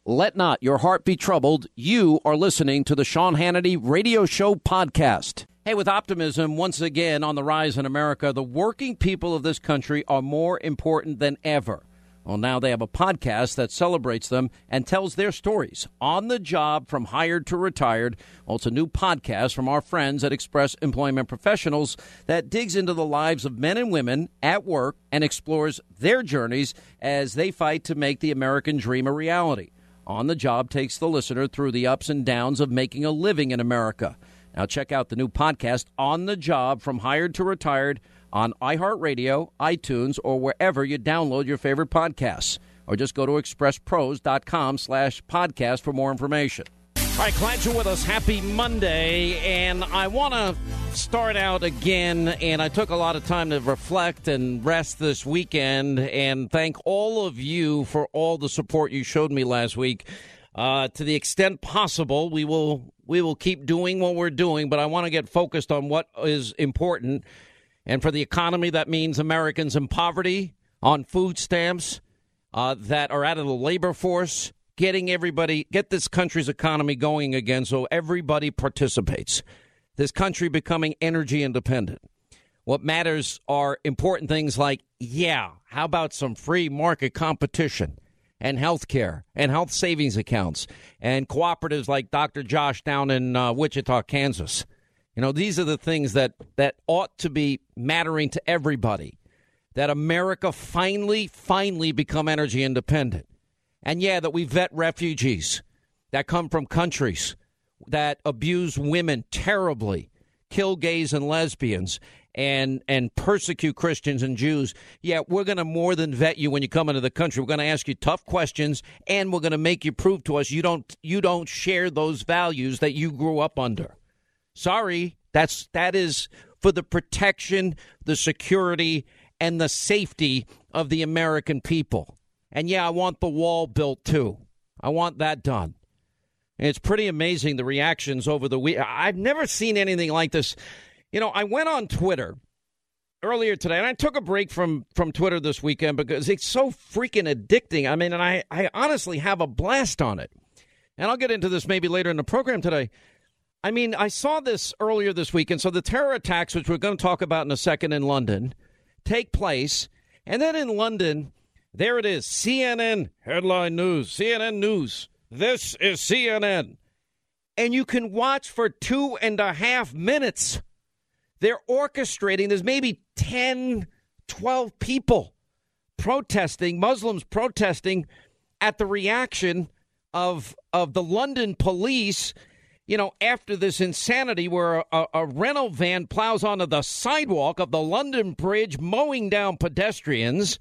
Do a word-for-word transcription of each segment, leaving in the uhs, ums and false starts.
Let not your heart be troubled. You are listening to the Sean Hannity Radio Show podcast. Hey, with optimism once again on the rise in America, the working people of this country are more important than ever. Well, now they have a podcast that celebrates them and tells their stories on the job from hired to retired. Well, it's a new podcast from our friends at Express Employment Professionals that digs into the lives of men and women at work and explores their journeys as they fight to make the American dream a reality. On the Job takes the listener through the ups and downs of making a living in America. Now check out the new podcast, On the Job from Hired to Retired, on iHeartRadio, iTunes, or wherever you download your favorite podcasts. Or just go to expresspros.com slash podcast for more information. All right, glad you're with us. Happy Monday. And I want to start out again, and I took a lot of time to reflect and rest this weekend and thank all of you for all the support you showed me last week. Uh, to the extent possible, we will we will keep doing what we're doing, but I want to get focused on what is important. And for the economy, that means Americans in poverty, on food stamps, uh, that are out of the labor force, getting everybody, get this country's economy going again so everybody participates. This country becoming energy independent. What matters are important things like, yeah, how about some free market competition and health care and health savings accounts and cooperatives like Doctor Josh down in uh, Wichita, Kansas. You know, these are the things that, that ought to be mattering to everybody, that America finally, finally become energy independent. And, yeah, that we vet refugees that come from countries that abuse women terribly, kill gays and lesbians, and and persecute Christians and Jews. Yeah, we're going to more than vet you when you come into the country. We're going to ask you tough questions, and we're going to make you prove to us you don't you don't share those values that you grew up under. Sorry, that's that is for the protection, the security, and the safety of the American people. And, yeah, I want the wall built, too. I want that done. And it's pretty amazing, the reactions over the week. I've never seen anything like this. You know, I went on Twitter earlier today, and I took a break from, from Twitter this weekend because it's so freaking addicting. I mean, and I, I honestly have a blast on it. And I'll get into this maybe later in the program today. I mean, I saw this earlier this weekend. So the terror attacks, which we're going to talk about in a second in London, take place. And then in London, there it is, C N N headline news, C N N News. This is C N N. And you can watch for two and a half minutes. They're orchestrating. There's maybe ten, twelve people protesting, Muslims protesting at the reaction of of the London police, you know, after this insanity where a, a rental van plows onto the sidewalk of the London Bridge, mowing down pedestrians,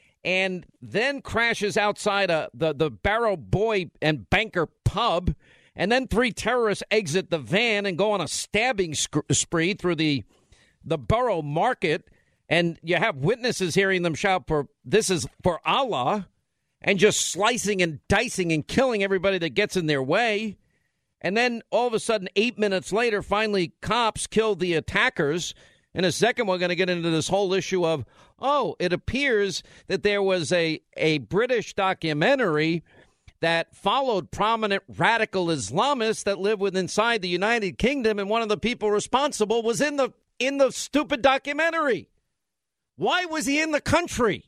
and then crashes outside a, the, the Barrow Boy and Banker pub, and then three terrorists exit the van and go on a stabbing sc- spree through the the Borough Market, and you have witnesses hearing them shout for, this is for Allah, and just slicing and dicing and killing everybody that gets in their way. And then all of a sudden, eight minutes later, finally cops kill the attackers. In a second, we're going to get into this whole issue of, oh, it appears that there was a, a British documentary that followed prominent radical Islamists that live within inside the United Kingdom, and one of the people responsible was in the in the stupid documentary. Why was he in the country?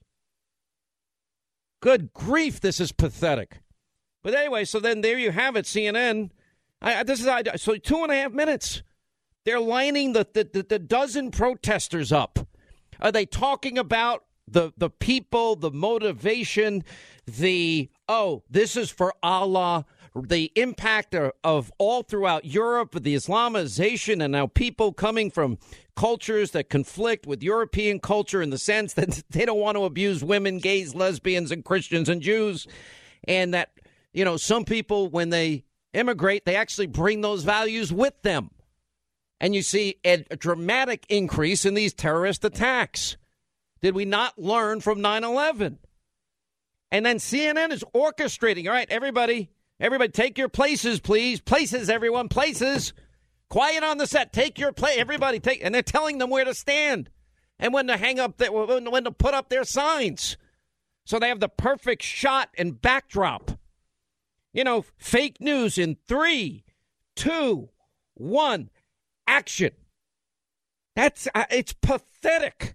Good grief, this is pathetic. But anyway, so then there you have it, C N N. I, this is so two and a half minutes. They're lining the, the, the, the dozen protesters up. Are they talking about the, the people, the motivation, the, oh, this is for Allah, the impact of, of all throughout Europe, the Islamization, and now people coming from cultures that conflict with European culture in the sense that they don't want to abuse women, gays, lesbians, and Christians and Jews, and that, you know, some people, when they immigrate, they actually bring those values with them. And you see a, a dramatic increase in these terrorist attacks. Did we not learn from nine eleven? And then C N N is orchestrating. All right, everybody, everybody take your places, please. Places, everyone, places. Quiet on the set. Take your place. Everybody take. And they're telling them where to stand and when to hang up, their, when to put up their signs. So they have the perfect shot and backdrop. You know, fake news in three, two, one, action. That's, uh, it's pathetic.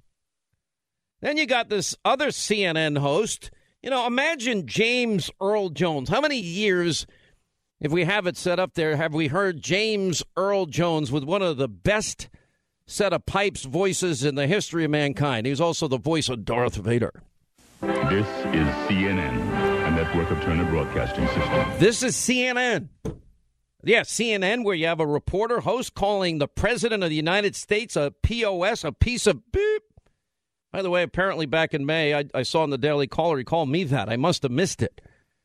Then you got this other C N N host. You know, imagine James Earl Jones. How many years, if we have it set up there, have we heard James Earl Jones with one of the best set of pipes voices in the history of mankind? He was also the voice of Darth Vader. This is C N N, a network of Turner Broadcasting System. This is C N N. Yeah, C N N, where you have a reporter host calling the president of the United States a P O S, a piece of beep. By the way, apparently back in May, I, I saw in the Daily Caller, he called me that. I must have missed it.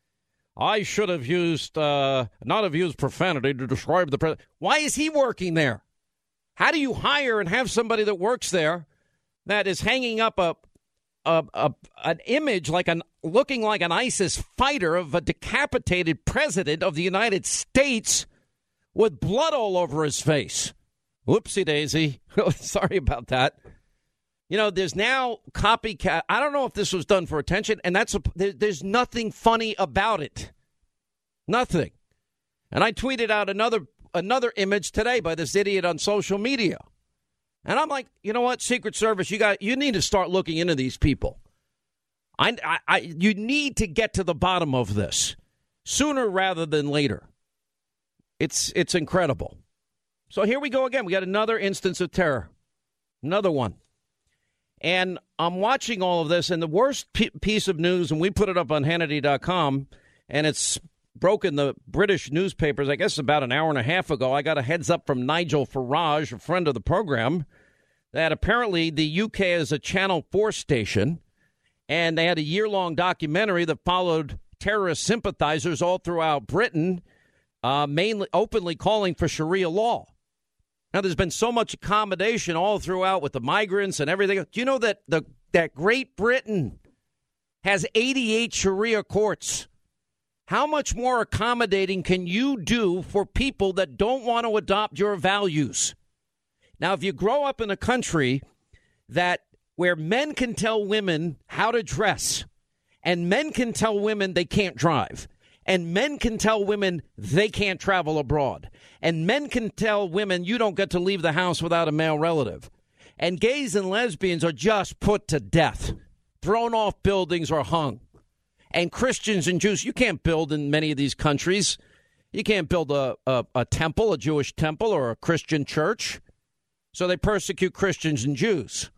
I should have used, uh, not have used profanity to describe the president. Why is he working there? How do you hire and have somebody that works there that is hanging up a, a, a an image like an looking like an ISIS fighter of a decapitated president of the United States with blood all over his face? Whoopsie daisy. Sorry about that. You know, there's now copycat. I don't know if this was done for attention, and that's a, there, there's nothing funny about it. Nothing. And I tweeted out another another image today by this idiot on social media. And I'm like, you know what, Secret Service, you got you need to start looking into these people. I, I, I you need to get to the bottom of this sooner rather than later. It's it's incredible. So here we go again. We got another instance of terror. Another one. And I'm watching all of this, and the worst p- piece of news, and we put it up on Hannity dot com, and it's broken the British newspapers, I guess about an hour and a half ago. I got a heads up from Nigel Farage, a friend of the program, that apparently the U K is a Channel four station, and they had a year-long documentary that followed terrorist sympathizers all throughout Britain, uh, mainly openly calling for Sharia law. Now, there's been so much accommodation all throughout with the migrants and everything. Do you know that the that Great Britain has eighty-eight Sharia courts? How much more accommodating can you do for people that don't want to adopt your values? Now, if you grow up in a country that where men can tell women how to dress, and men can tell women they can't drive, and men can tell women they can't travel abroad, and men can tell women you don't get to leave the house without a male relative, and gays and lesbians are just put to death, thrown off buildings or hung, and Christians and Jews, you can't build in many of these countries. You can't build a, a, a temple, a Jewish temple, or a Christian church. So they persecute Christians and Jews.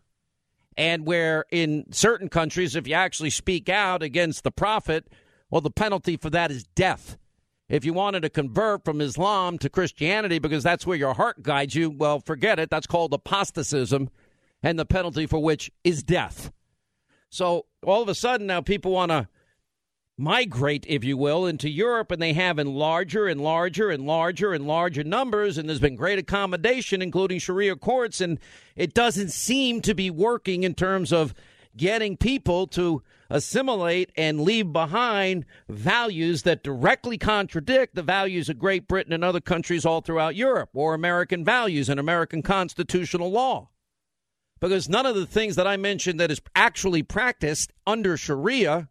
And where in certain countries, if you actually speak out against the prophet, well, the penalty for that is death. If you wanted to convert from Islam to Christianity because that's where your heart guides you, well, forget it. That's called apostatism, and the penalty for which is death. So all of a sudden now people want to migrate, if you will, into Europe, and they have in larger and larger and larger and larger numbers, and there's been great accommodation, including Sharia courts, and it doesn't seem to be working in terms of getting people to assimilate and leave behind values that directly contradict the values of Great Britain and other countries all throughout Europe, or American values and American constitutional law. Because none of the things that I mentioned that is actually practiced under Sharia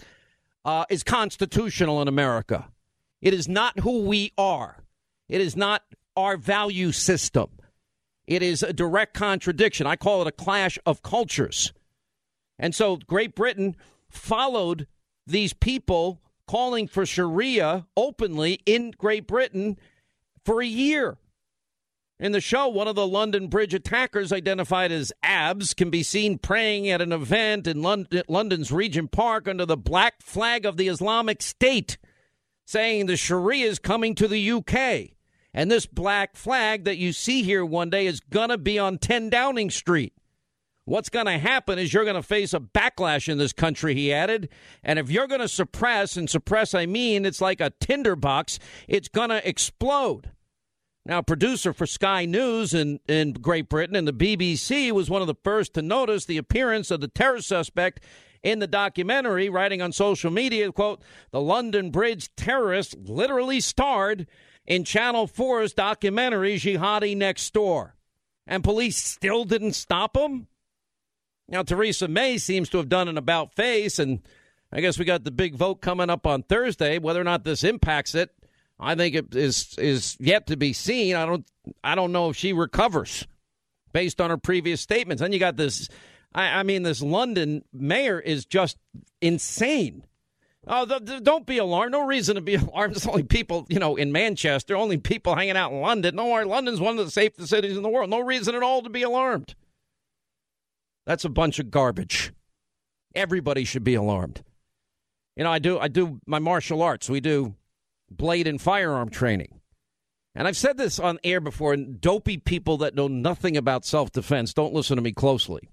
uh, is constitutional in America. It is not who we are. It is not our value system. It is a direct contradiction. I call it a clash of cultures. And so Great Britain followed these people calling for Sharia openly in Great Britain for a year. In the show, one of the London Bridge attackers, identified as Abs, can be seen praying at an event in London, London's Regent Park under the black flag of the Islamic State, saying the Sharia is coming to the U K. And this black flag that you see here one day is going to be on ten Downing Street. What's going to happen is you're going to face a backlash in this country, he added. And if you're going to suppress, and suppress I mean it's like a tinderbox, it's going to explode. Now, a producer for Sky News in, in Great Britain and the B B C was one of the first to notice the appearance of the terror suspect in the documentary, writing on social media, quote, the London Bridge terrorist literally starred in Channel four's documentary Jihadi Next Door. And police still didn't stop him? Now, Theresa May seems to have done an about-face and I guess we got the big vote coming up on Thursday. Whether or not this impacts it, I think it is is yet to be seen. I don't I don't know if she recovers based on her previous statements. Then you got this, I, I mean, this London mayor is just insane. Oh, th- th- don't be alarmed. No reason to be alarmed. There's only people, you know, in Manchester, only people hanging out in London. No, our London's one of the safest cities in the world. No reason at all to be alarmed. That's a bunch of garbage. Everybody should be alarmed. You know, I do I do my martial arts. We do blade and firearm training. And I've said this on air before, and dopey people that know nothing about self-defense don't listen to me closely.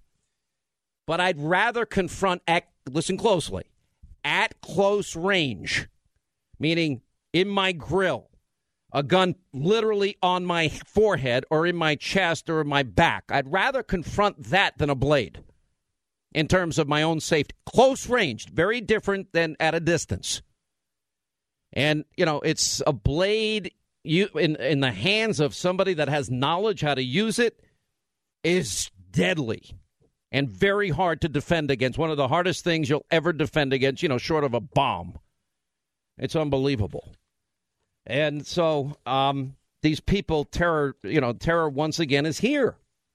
But I'd rather confront, at, listen closely, at close range, meaning in my grill, a gun literally on my forehead or in my chest or in my back. I'd rather confront that than a blade in terms of my own safety. Close range, very different than at a distance. And, you know, it's a blade you in, in the hands of somebody that has knowledge how to use it is deadly and very hard to defend against. One of the hardest things you'll ever defend against, you know, short of a bomb. It's unbelievable. And so um, these people, terror, you know, terror once again is here.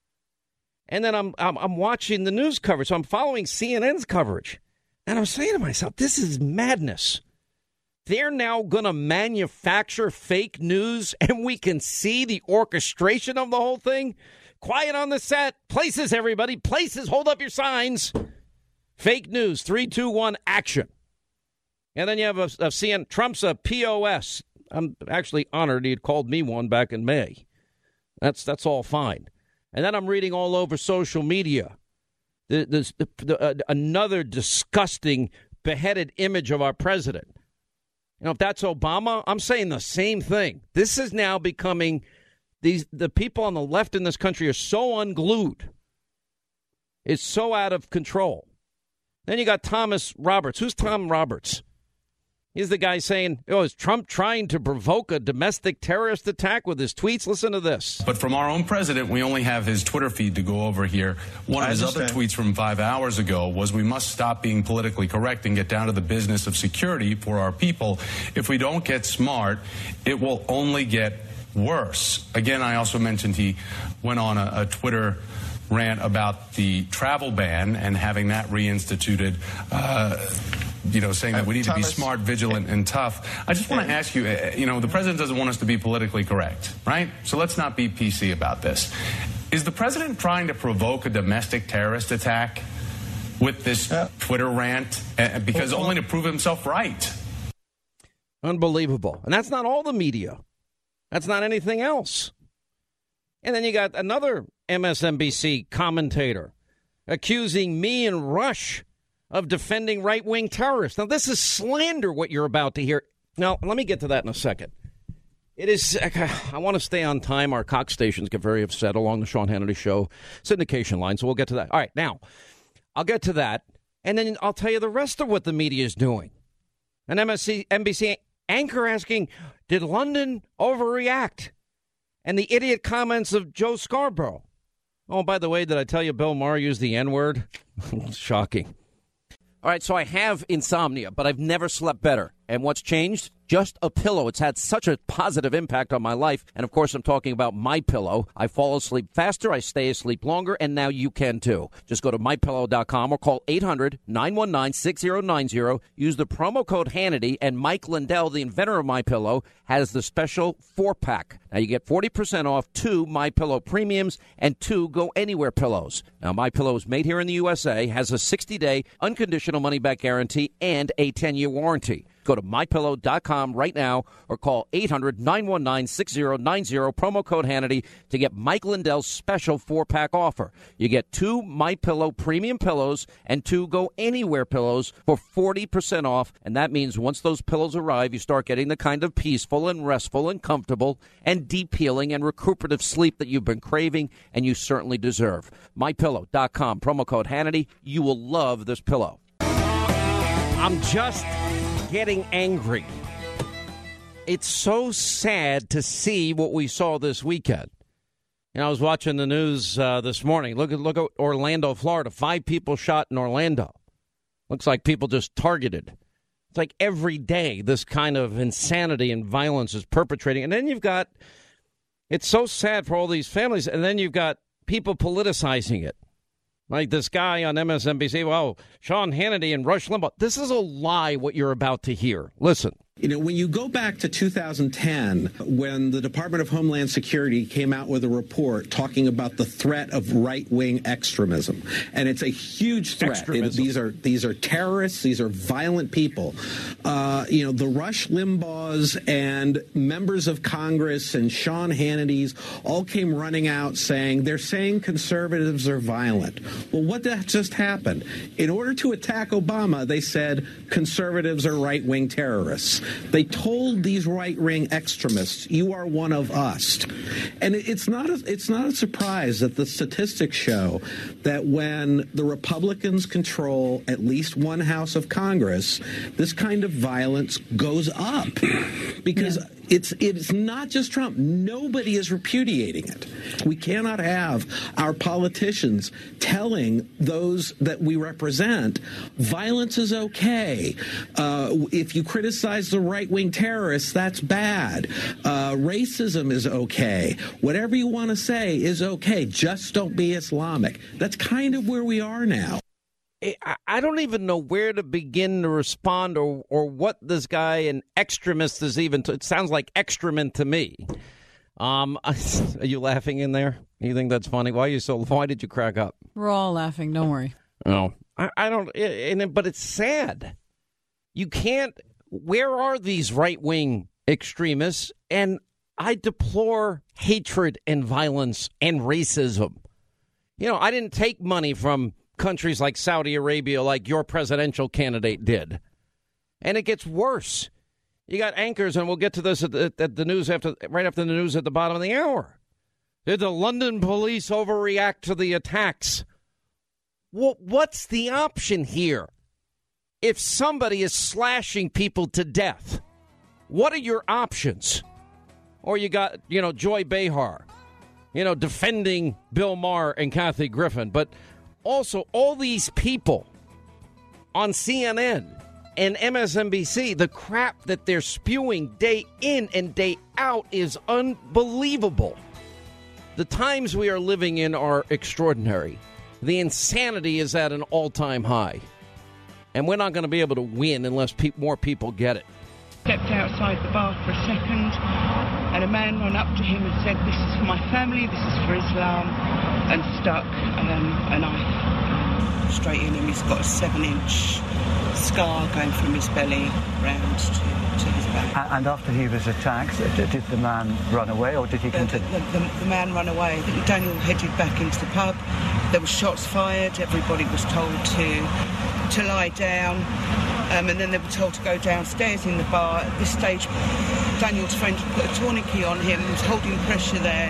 And then I'm, I'm I'm watching the news coverage. So I'm following C N N's coverage. And I'm saying to myself, this is madness. They're now going to manufacture fake news, and we can see the orchestration of the whole thing. Quiet on the set. Places, everybody. Places. Hold up your signs. Fake news. Three, two, one, action. And then you have a, a C N N. Trump's a P O S. I'm actually honored he had called me one back in May. That's that's all fine. And then I'm reading all over social media. The, the, the, the, uh, another disgusting, beheaded image of our president. You know, if that's Obama, I'm saying the same thing. This is now becoming, these the people on the left in this country are so unglued. It's so out of control. Then you got Thomas Roberts. Who's Tom Roberts? He's the guy saying, oh, is Trump trying to provoke a domestic terrorist attack with his tweets? Listen to this. But from our own president, we only have his Twitter feed to go over here. One of his other tweets from five hours ago was, we must stop being politically correct and get down to the business of security for our people. If we don't get smart, it will only get worse. Again, I also mentioned he went on a, a Twitter rant about the travel ban and having that reinstituted, uh, you know, saying that we need uh, Thomas, to be smart, vigilant, and tough. I just want to ask you, uh, you know, the president doesn't want us to be politically correct, right? So let's not be P C about this. Is the president trying to provoke a domestic terrorist attack with this uh, Twitter rant uh, because well, only to prove himself right? Unbelievable. And that's not all the media. That's not anything else. And then you got another M S N B C commentator accusing me and Rush of defending right-wing terrorists. Now, this is slander, what you're about to hear. Now, let me get to that in a second. It is, I want to stay on time. Our Cox stations get very upset along the Sean Hannity Show syndication line, so we'll get to that. All right, now, I'll get to that, and then I'll tell you the rest of what the media is doing. An M S N B C anchor asking, did London overreact? And the idiot comments of Joe Scarborough. Oh, by the way, did I tell you Bill Maher used the N-word? Shocking. All right, so I have insomnia, but I've never slept better. And what's changed? Just a pillow. It's had such a positive impact on my life. And, of course, I'm talking about MyPillow. I fall asleep faster, I stay asleep longer, and now you can, too. Just go to my pillow dot com or call eight hundred nine one nine six zero nine zero. Use the promo code Hannity, and Mike Lindell, the inventor of MyPillow, has the special four-pack. Now, you get forty percent off two MyPillow premiums and two Go Anywhere pillows. Now, MyPillow is made here in the U S A, has a sixty-day unconditional money-back guarantee, and a ten-year warranty. Go to my pillow dot com right now or call eight hundred nine one nine six zero nine zero, promo code Hannity, to get Mike Lindell's special four-pack offer. You get two MyPillow premium pillows and two Go Anywhere pillows for forty percent off, and that means once those pillows arrive, you start getting the kind of peaceful and restful and comfortable and deep healing and recuperative sleep that you've been craving and you certainly deserve. my pillow dot com, promo code Hannity. You will love this pillow. I'm just getting angry. It's so sad to see what we saw this weekend. You know, I was watching the news uh, this morning. Look at look at Orlando, Florida. Five people shot in Orlando. Looks like people just targeted. It's like every day this kind of insanity and violence is perpetrating. And then you've got, it's so sad for all these families, and then you've got people politicizing it. Like this guy on M S N B C, well, Sean Hannity and Rush Limbaugh. This is a lie, what you're about to hear. Listen. You know, when you go back to two thousand ten, when the Department of Homeland Security came out with a report talking about the threat of right-wing extremism, and it's a huge threat. It, these are these are terrorists. These are violent people. Uh, you know, the Rush Limbaughs and members of Congress and Sean Hannity's all came running out saying they're saying conservatives are violent. Well, what that just happened? In order to attack Obama, they said conservatives are right-wing terrorists. They told these right-wing extremists, you are one of us. And it's not a, it's not a surprise that the statistics show that when the Republicans control at least one house of Congress, this kind of violence goes up. Because yeah. it's it's not just Trump. Nobody is repudiating it. We cannot have our politicians telling those that we represent violence is okay. Uh, if you criticize the right-wing terrorists, that's bad. Uh, racism is okay. Whatever you want to say is okay. Just don't be Islamic. That's kind of where we are now. I don't even know where to begin to respond or, or what this guy, an extremist, is even. T- it sounds like excrement to me. Um, are you laughing in there? You think that's funny? Why are you so? Why did you crack up? We're all laughing. Don't worry. No, I, I don't. And but it's sad. You can't. Where are these right wing extremists? And I deplore hatred and violence and racism. You know, I didn't take money from countries like Saudi Arabia like your presidential candidate did. And it gets worse. You got anchors, and we'll get to this at the, at the news after, right after the news at the bottom of the hour. Did the London police overreact to the attacks? Well, what's the option here? If somebody is slashing people to death, what are your options? Or you got, you know, Joy Behar, you know, defending Bill Maher and Kathy Griffin. But also, all these people on C N N and M S N B C, the crap that they're spewing day in and day out is unbelievable. The times we are living in are extraordinary. The insanity is at an all-time high. And we're not going to be able to win unless pe- more people get it. Stepped outside the bar for a second, and a man ran up to him and said, "This is for my family, this is for Islam," and stuck um, a knife straight in him. He's got a seven-inch scar going from his belly round to, to his back. And after he was attacked, did the man run away, or did he continue? The, the, the, the man ran away. Daniel headed back into the pub. There were shots fired. Everybody was told to to lie down. Um, and then they were told to go downstairs in the bar. At this stage, Daniel's friend had put a tourniquet on him, was holding pressure there.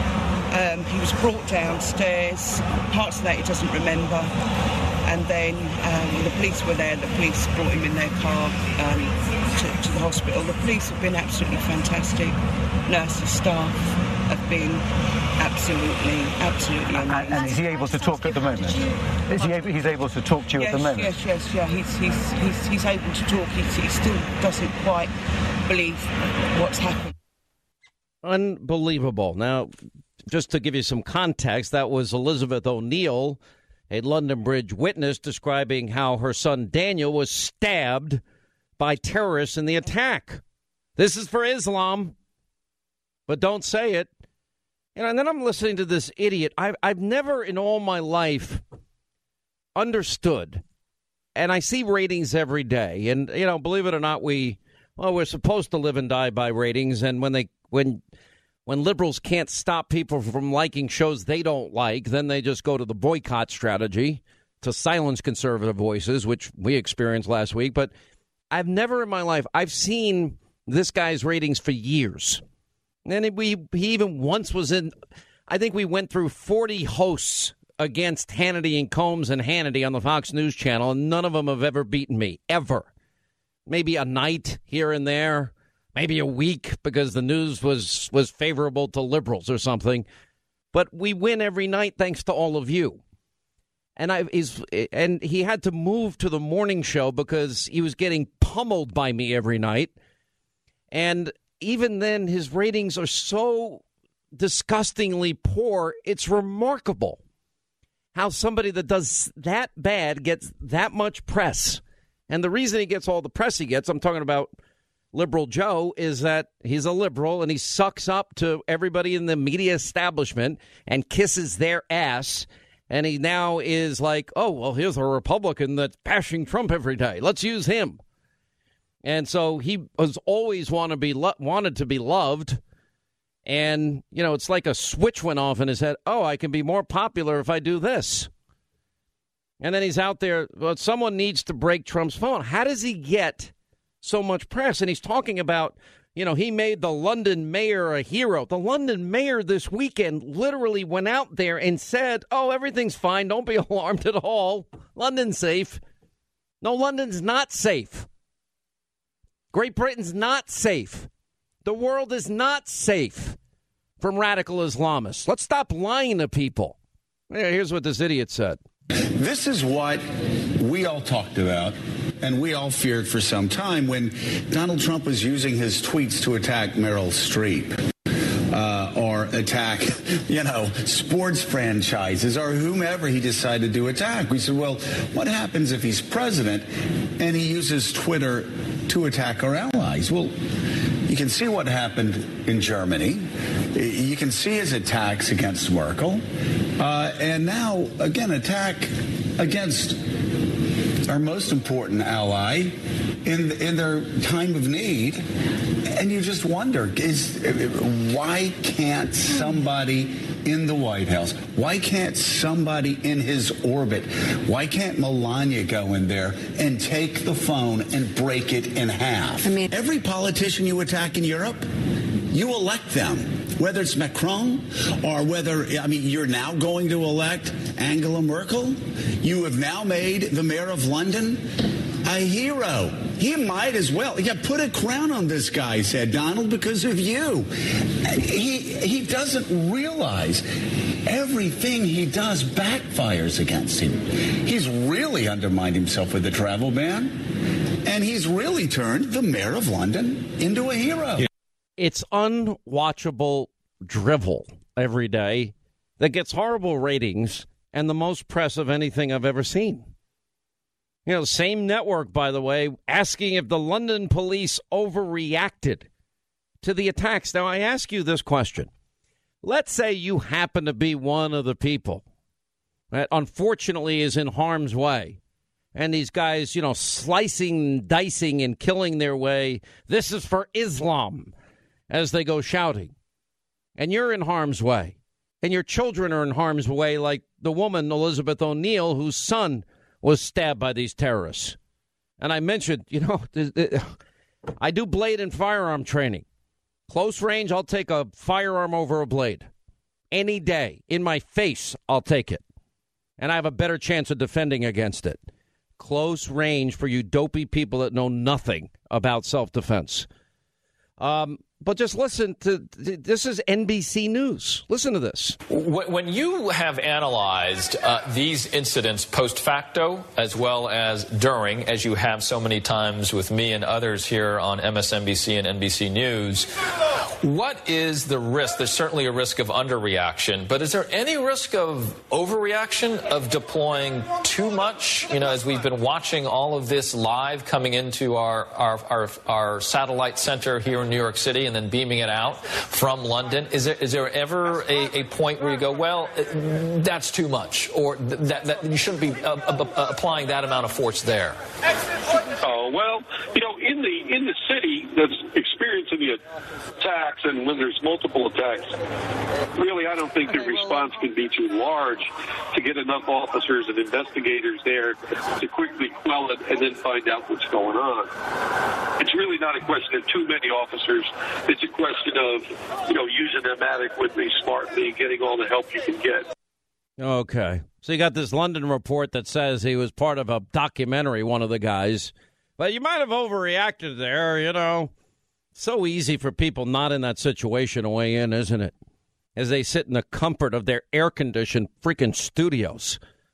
Um, he was brought downstairs. Parts of that he doesn't remember. And then um, when the police were there, the police brought him in their car um, to, to the hospital. The police have been absolutely fantastic. Nurses, staff have been absolutely, absolutely amazing. And, and is he able to talk at the moment? Is he able, he's able to talk to you yes, at the moment? Yes, yes, yeah. He's he's he's, he's able to talk. He's, he still doesn't quite believe what's happened. Unbelievable. Now, just to give you some context, that was Elizabeth O'Neill, a London Bridge witness, describing how her son Daniel was stabbed by terrorists in the attack. This is for Islam, but don't say it. You know, and then I'm listening to this idiot. I've, I've never in all my life understood, and I see ratings every day. And, you know, believe it or not, we, well, we're supposed to live and die by ratings. And when they, when, when liberals can't stop people from liking shows they don't like, then they just go to the boycott strategy to silence conservative voices, which we experienced last week. But I've never in my life, I've seen this guy's ratings for years. And we he even once was in, I think we went through forty hosts against Hannity and Combs and Hannity on the Fox News Channel, and none of them have ever beaten me, ever. Maybe a night here and there, maybe a week because the news was, was favorable to liberals or something. But we win every night thanks to all of you. And I he's and he had to move to the morning show because he was getting pummeled by me every night. And even then, his ratings are so disgustingly poor. It's remarkable how somebody that does that bad gets that much press. And the reason he gets all the press he gets, I'm talking about Liberal Joe, is that he's a liberal and he sucks up to everybody in the media establishment and kisses their ass. And he now is like, oh, well, here's a Republican that's bashing Trump every day. Let's use him. And so he was always want to be lo- wanted to be loved. And, you know, it's like a switch went off in his head. Oh, I can be more popular if I do this. And then he's out there. Well, someone needs to break Trump's phone. How does he get so much press? And he's talking about, you know, he made the London mayor a hero. The London mayor this weekend literally went out there and said, oh, everything's fine. Don't be alarmed at all. London's safe. No, London's not safe. Great Britain's not safe. The world is not safe from radical Islamists. Let's stop lying to people. Here's what this idiot said. This is what we all talked about and we all feared for some time when Donald Trump was using his tweets to attack Meryl Streep uh, or attack, you know, sports franchises or whomever he decided to attack. We said, well, what happens if he's president and he uses Twitter to attack our allies? Well, you can see what happened in Germany. You can see his attacks against Merkel. Uh, and now, again, attack against our most important ally in in their time of need. And you just wonder, is why can't somebody in the White House, why can't somebody in his orbit, why can't Melania go in there and take the phone and break it in half? I mean, every politician you attack in Europe, you elect them, whether it's Macron or whether, I mean, you're now going to elect Angela Merkel. You have now made the mayor of London a hero. He might as well. Yeah, put a crown on this guy's head, Donald, because of you. He he doesn't realize everything he does backfires against him. He's really undermined himself with the travel ban, and he's really turned the mayor of London into a hero. It's unwatchable drivel every day that gets horrible ratings and the most press of anything I've ever seen. You know, same network, by the way, asking if the London police overreacted to the attacks. Now, I ask you this question. Let's say you happen to be one of the people that unfortunately is in harm's way. And these guys, you know, slicing, dicing, and killing their way. This is for Islam, as they go shouting. And you're in harm's way. And your children are in harm's way, like the woman, Elizabeth O'Neill, whose son was stabbed by these terrorists. And I mentioned, you know, I do blade and firearm training. Close range, I'll take a firearm over a blade. Any day. In my face, I'll take it. And I have a better chance of defending against it. Close range for you dopey people that know nothing about self-defense. Um, but just listen to, this is N B C News. Listen to this. When you have analyzed uh, these incidents post facto as well as during, as you have so many times with me and others here on M S N B C and N B C News, what is the risk? There's certainly a risk of underreaction, but is there any risk of overreaction, of deploying too much? You know, as we've been watching all of this live coming into our, our, our, our satellite center here in New York City and then beaming it out from London, is there, is there ever a, a point where you go, well, that's too much, or that, that you shouldn't be uh, uh, applying that amount of force there? Oh, well, you know, in the in the city that's experiencing the attacks, and when there's multiple attacks, really, I don't think the response can be too large to get enough officers and investigators there to quickly quell it and then find out what's going on. It's really not a question of too many officers. It's a question of, you know, using them adequately, smartly, getting all the help you can get. Okay. So you got this London report that says he was part of a documentary, one of the guys. But you might have overreacted there, you know. So easy for people not in that situation to weigh in, isn't it? As they sit in the comfort of their air-conditioned freaking studios.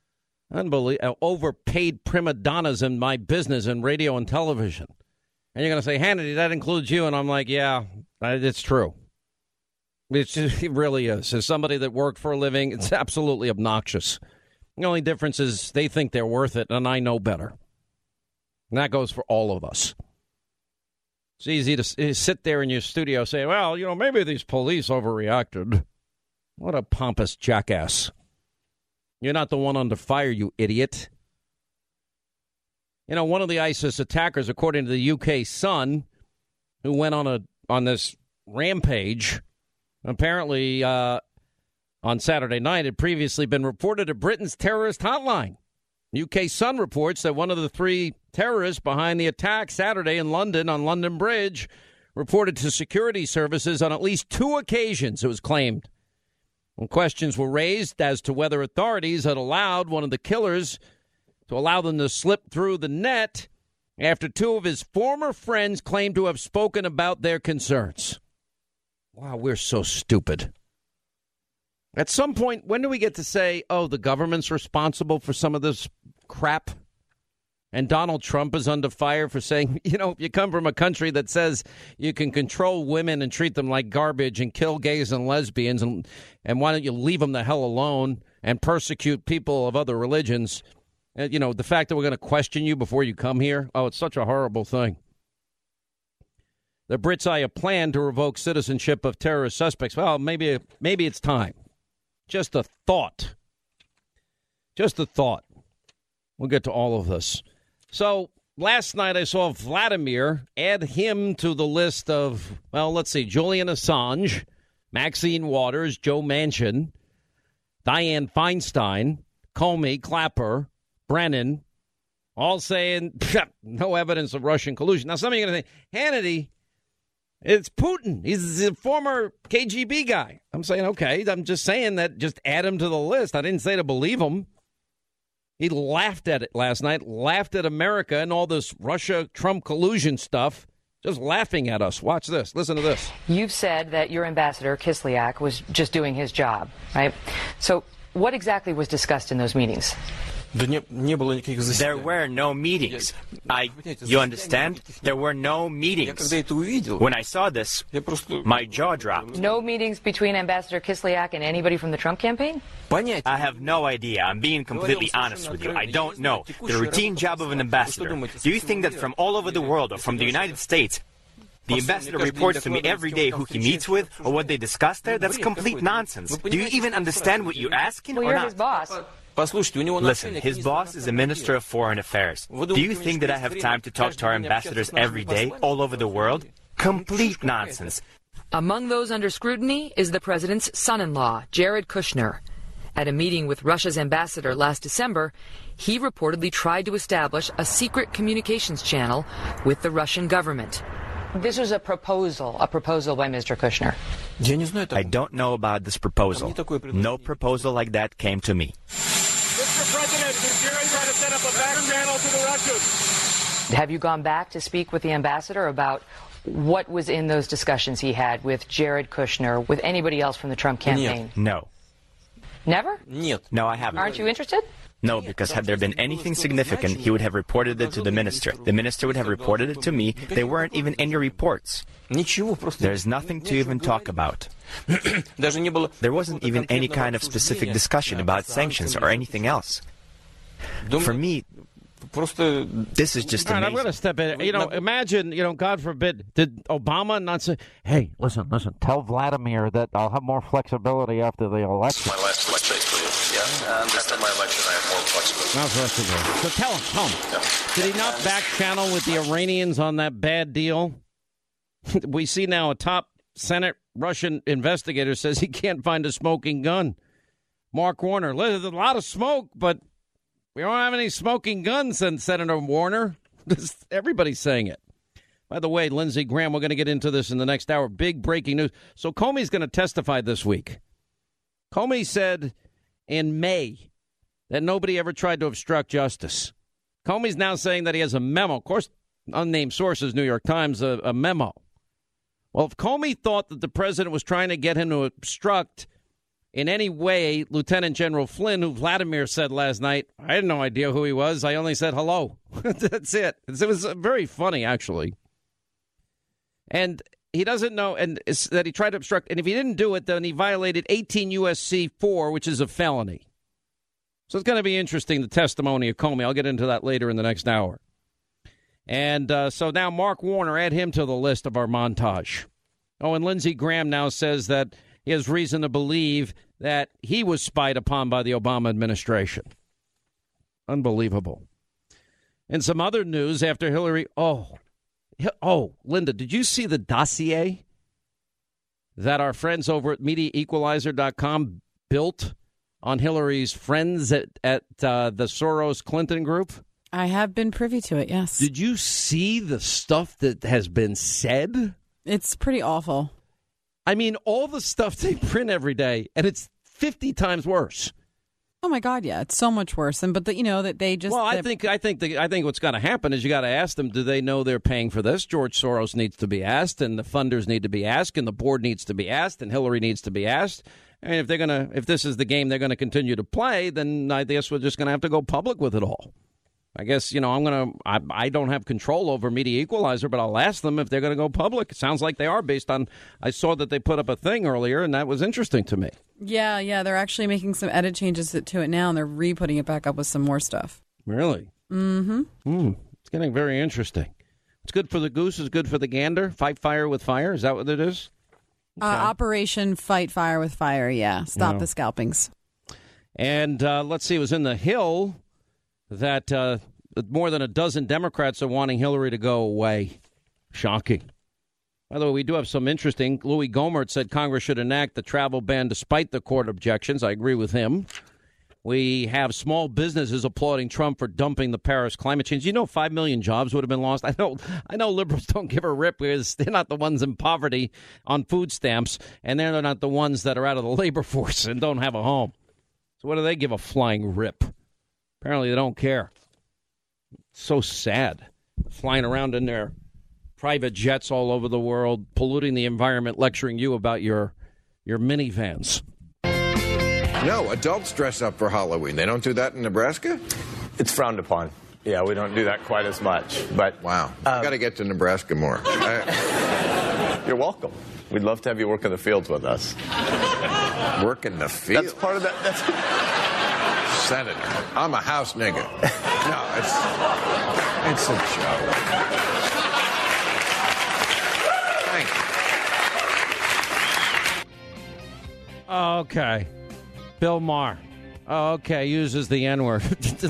Unbelievable. Overpaid prima donnas in my business in radio and television. And you're going to say, Hannity, that includes you. And I'm like, yeah, it's true. It's just, it really is. As somebody that worked for a living, it's absolutely obnoxious. The only difference is they think they're worth it, and I know better. And that goes for all of us. It's easy to sit there in your studio and say, well, you know, maybe these police overreacted. What a pompous jackass. You're not the one under fire, you idiot. You know, one of the ISIS attackers, according to the U K Sun, who went on a on this rampage, apparently uh, on Saturday night had previously been reported to Britain's terrorist hotline. U K Sun reports that one of the three terrorists behind the attack Saturday in London on London Bridge reported to security services on at least two occasions, it was claimed. And questions were raised as to whether authorities had allowed one of the killers to allow them to slip through the net after two of his former friends claimed to have spoken about their concerns. Wow, we're so stupid. At some point, when do we get to say, oh, the government's responsible for some of this crap? And Donald Trump is under fire for saying, you know, if you come from a country that says you can control women and treat them like garbage and kill gays and lesbians, and, and why don't you leave them the hell alone and persecute people of other religions? Uh, you know, the fact that we're going to question you before you come here, oh, it's such a horrible thing. The Brits eye a plan to revoke citizenship of terrorist suspects. Well, maybe maybe it's time. Just a thought. Just a thought. We'll get to all of this. So last night I saw Vladimir add him to the list of, well, let's see, Julian Assange, Maxine Waters, Joe Manchin, Dianne Feinstein, Comey, Clapper, Brennan, all saying no evidence of Russian collusion. Now, some of you are going to think, Hannity, it's Putin. He's a former K G B guy. I'm saying, okay, I'm just saying that, just add him to the list. I didn't say to believe him. He laughed at it last night, laughed at America and all this Russia-Trump collusion stuff, just laughing at us. Watch this. Listen to this. You've said that your ambassador, Kislyak, was just doing his job, right? So what exactly was discussed in those meetings? There were no meetings. I, you understand? There were no meetings. When I saw this, my jaw dropped. No meetings between Ambassador Kislyak and anybody from the Trump campaign? I have no idea. I'm being completely honest with you. I don't know. The routine job of an ambassador. Do you think that from all over the world or from the United States, the ambassador reports to me every day who he meets with or what they discuss there? That's complete nonsense. Do you even understand what you're asking well, or you're not? His boss. Listen, his boss is a minister of foreign affairs. Do you think that I have time to talk to our ambassadors every day, all over the world? Complete nonsense. Among those under scrutiny is the president's son-in-law, Jared Kushner. At a meeting with Russia's ambassador last December, he reportedly tried to establish a secret communications channel with the Russian government. This was a proposal, a proposal by Mister Kushner. I don't know about this proposal. No proposal like that came to me. Mister President, did Jerry try to set up a back channel to the Russians? Have you gone back to speak with the ambassador about what was in those discussions he had with Jared Kushner, with anybody else from the Trump campaign? No. Never? No, I haven't. Aren't you interested? No, because had there been anything significant, he would have reported it to the minister. The minister would have reported it to me. There weren't even any reports. There's nothing to even talk about. There wasn't even any kind of specific discussion about sanctions or anything else. For me, this is just amazing. Right, I'm going to step in. You know, imagine, you know, God forbid, did Obama not say, hey, listen, listen, tell Vladimir that I'll have more flexibility after the election. My last election, yeah, and after my election, I have more flexibility. Not flexibility. So tell him, tell him. Yeah. Did he not back channel with the Iranians on that bad deal? We see now a top Senate Russian investigator says he can't find a smoking gun. Mark Warner, there's a lot of smoke, but we don't have any smoking guns, said Senator Warner. Everybody's saying it. By the way, Lindsey Graham, we're going to get into this in the next hour. Big breaking news. So Comey's going to testify this week. Comey said in May that nobody ever tried to obstruct justice. Comey's now saying that he has a memo. Of course, unnamed sources, New York Times, a, a memo. Well, if Comey thought that the president was trying to get him to obstruct in any way Lieutenant General Flynn, who Vladimir said last night, I had no idea who he was. I only said hello. That's it. It was very funny, actually. And he doesn't know and it's that he tried to obstruct. And if he didn't do it, then he violated eighteen U S C four, which is a felony. So it's going to be interesting, the testimony of Comey. I'll get into that later in the next hour. And uh, so now Mark Warner, add him to the list of our montage. Oh, and Lindsey Graham now says that he has reason to believe that he was spied upon by the Obama administration. Unbelievable. And some other news after Hillary. Oh, oh, Linda, did you see the dossier that our friends over at Media Equalizer dot com built on Hillary's friends at, at uh, the Soros Clinton group? I have been privy to it, yes. Did you see the stuff that has been said? It's pretty awful. I mean, all the stuff they print every day, and it's fifty times worse. Oh my God, yeah, it's so much worse. And but the, you know that they just well, I think I think the, I think what's going to happen is you got to ask them: do they know they're paying for this? George Soros needs to be asked, and the funders need to be asked, and the board needs to be asked, and Hillary needs to be asked. And if they're gonna, if this is the game they're going to continue to play, then I guess we're just going to have to go public with it all. I guess, you know, I'm going to, I, I don't have control over Media Equalizer, but I'll ask them if they're going to go public. It sounds like they are based on, I saw that they put up a thing earlier, and that was interesting to me. Yeah, yeah, they're actually making some edit changes to it now, and they're re-putting it back up with some more stuff. Really? Mm-hmm. Mm, it's getting very interesting. It's good for the goose, it's good for the gander. Fight fire with fire, is that what it is? Okay. Uh, Operation Fight Fire with Fire, yeah. Stop no. the scalpings. And uh, let's see, it was in the Hill that uh, more than a dozen Democrats are wanting Hillary to go away. Shocking. By the way, we do have some interesting. Louis Gohmert said Congress should enact the travel ban despite the court objections. I agree with him. We have small businesses applauding Trump for dumping the Paris climate change. You know, five million jobs would have been lost. I know I know liberals don't give a rip because they're not the ones in poverty on food stamps, and they're not the ones that are out of the labor force and don't have a home. So what do they give a flying rip? Apparently they don't care. So sad. Flying around in their private jets all over the world, polluting the environment, lecturing you about your your minivans. No, adults dress up for Halloween. They don't do that in Nebraska? It's frowned upon. Yeah, we don't do that quite as much. But wow, um, I've got to get to Nebraska more. I, you're welcome. We'd love to have you work in the fields with us. Work in the field? That's part of that. That's Senator, I'm a house nigga. No, it's it's a joke. Thank you. Okay. Bill Maher. Oh, okay, uses the N-word.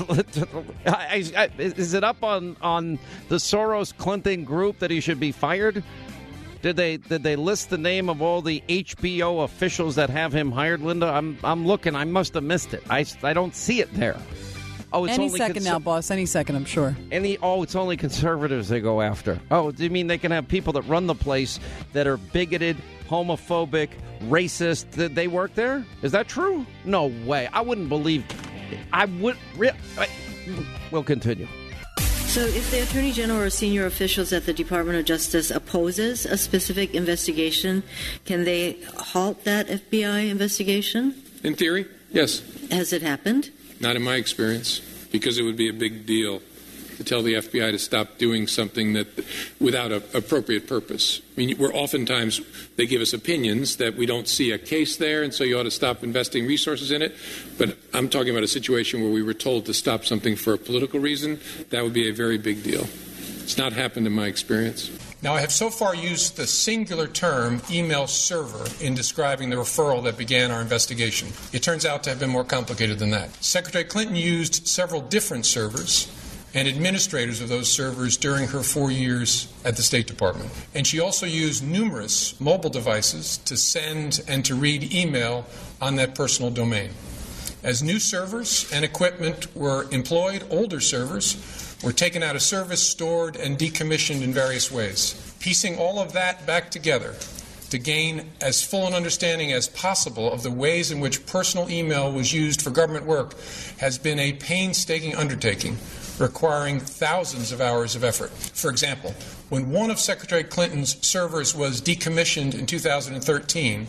Is it up on, on the Soros Clinton group that he should be fired? Did they did they list the name of all the H B O officials that have him hired, Linda? I'm I'm looking. I must have missed it. I, I don't see it there. Oh, it's any only second conser- now, boss. Any second, I'm sure. Any oh, it's only conservatives they go after. Oh, do you mean they can have people that run the place that are bigoted, homophobic, racist? That they work there? Is that true? No way. I wouldn't believe. I would. I, we'll continue. So if the Attorney General or senior officials at the Department of Justice opposes a specific investigation, can they halt that F B I investigation? In theory, yes. Has it happened? Not in my experience, because it would be a big deal to tell the F B I to stop doing something that without an appropriate purpose. I mean, we're oftentimes, they give us opinions that we don't see a case there, and so you ought to stop investing resources in it. But I'm talking about a situation where we were told to stop something for a political reason. That would be a very big deal. It's not happened in my experience. Now, I have so far used the singular term email server in describing the referral that began our investigation. It turns out to have been more complicated than that. Secretary Clinton used several different servers and administrators of those servers during her four years at the State Department. And she also used numerous mobile devices to send and to read email on that personal domain. As new servers and equipment were employed, older servers were taken out of service, stored, and decommissioned in various ways. Piecing all of that back together to gain as full an understanding as possible of the ways in which personal email was used for government work has been a painstaking undertaking, requiring thousands of hours of effort. For example, when one of Secretary Clinton's servers was decommissioned in two thousand thirteen,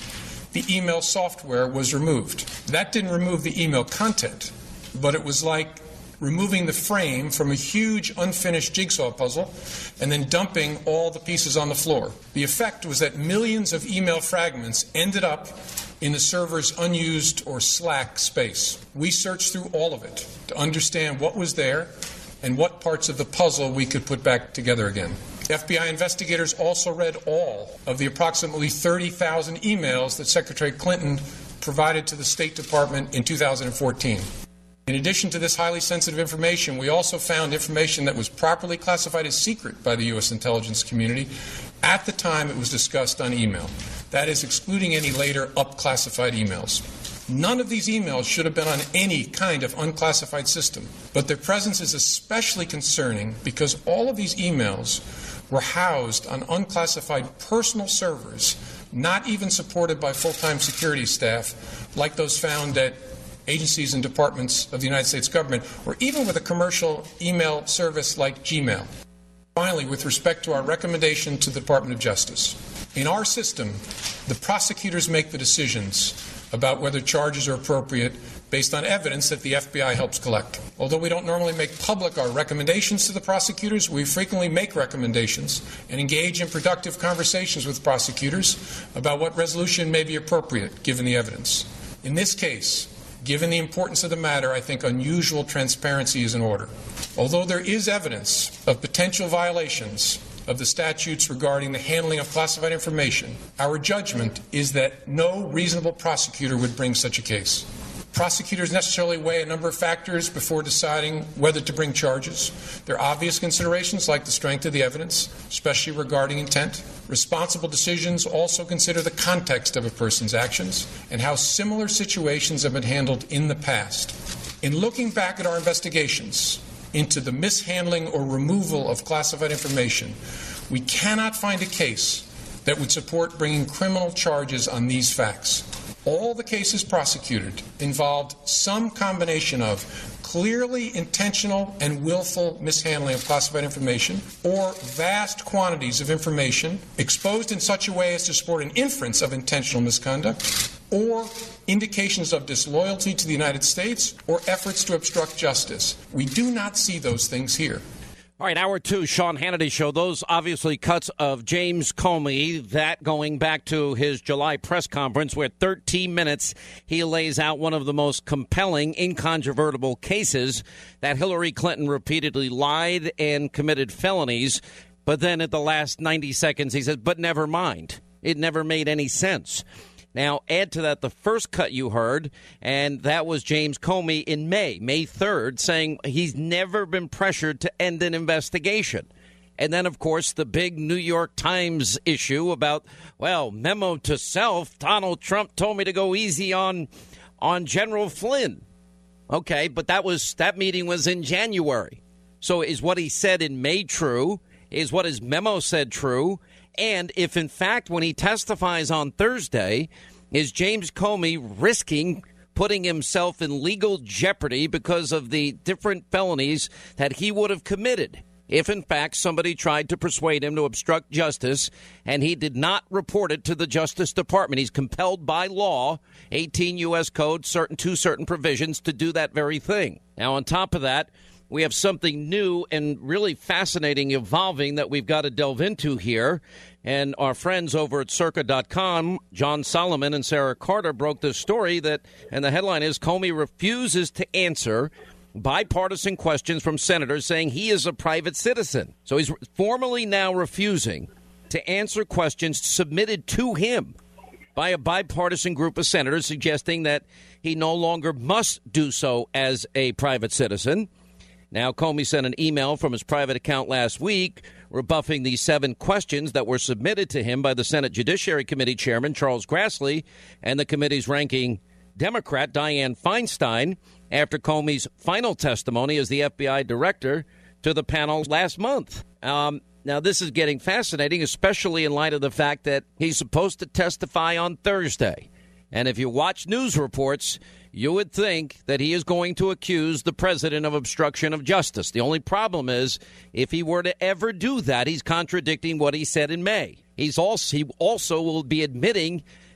the email software was removed. That didn't remove the email content, but it was like removing the frame from a huge unfinished jigsaw puzzle and then dumping all the pieces on the floor. The effect was that millions of email fragments ended up in the server's unused or slack space. We searched through all of it to understand what was there and what parts of the puzzle we could put back together again. F B I investigators also read all of the approximately thirty thousand emails that Secretary Clinton provided to the State Department in two thousand fourteen. In addition to this highly sensitive information, we also found information that was properly classified as secret by the U S intelligence community at the time it was discussed on email. That is, excluding any later up-classified emails. None of these emails should have been on any kind of unclassified system, but their presence is especially concerning because all of these emails were housed on unclassified personal servers, not even supported by full-time security staff like those found at agencies and departments of the United States government, or even with a commercial email service like Gmail. Finally, with respect to our recommendation to the Department of Justice, in our system, the prosecutors make the decisions about whether charges are appropriate based on evidence that the F B I helps collect. Although we don't normally make public our recommendations to the prosecutors, we frequently make recommendations and engage in productive conversations with prosecutors about what resolution may be appropriate given the evidence. In this case, given the importance of the matter, I think unusual transparency is in order. Although there is evidence of potential violations of the statutes regarding the handling of classified information, our judgment is that no reasonable prosecutor would bring such a case. Prosecutors necessarily weigh a number of factors before deciding whether to bring charges. There are obvious considerations like the strength of the evidence, especially regarding intent. Responsible decisions also consider the context of a person's actions and how similar situations have been handled in the past. In looking back at our investigations into the mishandling or removal of classified information, we cannot find a case that would support bringing criminal charges on these facts. All the cases prosecuted involved some combination of clearly intentional and willful mishandling of classified information or vast quantities of information exposed in such a way as to support an inference of intentional misconduct or indications of disloyalty to the United States or efforts to obstruct justice. We do not see those things here. All right, hour two, Sean Hannity Show. Those obviously cuts of James Comey, that going back to his July press conference where thirteen minutes he lays out one of the most compelling, incontrovertible cases that Hillary Clinton repeatedly lied and committed felonies. But then at the last ninety seconds, he says, but never mind. It never made any sense. Now, add to that the first cut you heard, and that was James Comey in May, May third, saying he's never been pressured to end an investigation. And then, of course, the big New York Times issue about, well, memo to self, Donald Trump told me to go easy on on General Flynn. Okay, but that was that meeting was in January. So is what he said in May true? Is what his memo said true? And if, in fact, when he testifies on Thursday, is James Comey risking putting himself in legal jeopardy because of the different felonies that he would have committed if, in fact, somebody tried to persuade him to obstruct justice and he did not report it to the Justice Department? He's compelled by law, eighteen U S Code, certain two certain provisions to do that very thing. Now, on top of that, we have something new and really fascinating, evolving that we've got to delve into here. And our friends over at circa dot com, John Solomon and Sarah Carter, broke this story that, and the headline is, Comey refuses to answer bipartisan questions from senators, saying he is a private citizen. So he's formally now refusing to answer questions submitted to him by a bipartisan group of senators, suggesting that he no longer must do so as a private citizen. Now, Comey sent an email from his private account last week rebuffing the seven questions that were submitted to him by the Senate Judiciary Committee Chairman Charles Grassley and the committee's ranking Democrat Dianne Feinstein after Comey's final testimony as the F B I director to the panel last month. Um, now, this is getting fascinating, especially in light of the fact that he's supposed to testify on Thursday. And if you watch news reports, you would think that he is going to accuse the president of obstruction of justice. The only problem is, if he were to ever do that, he's contradicting what he said in May. He's also, he also will be admitting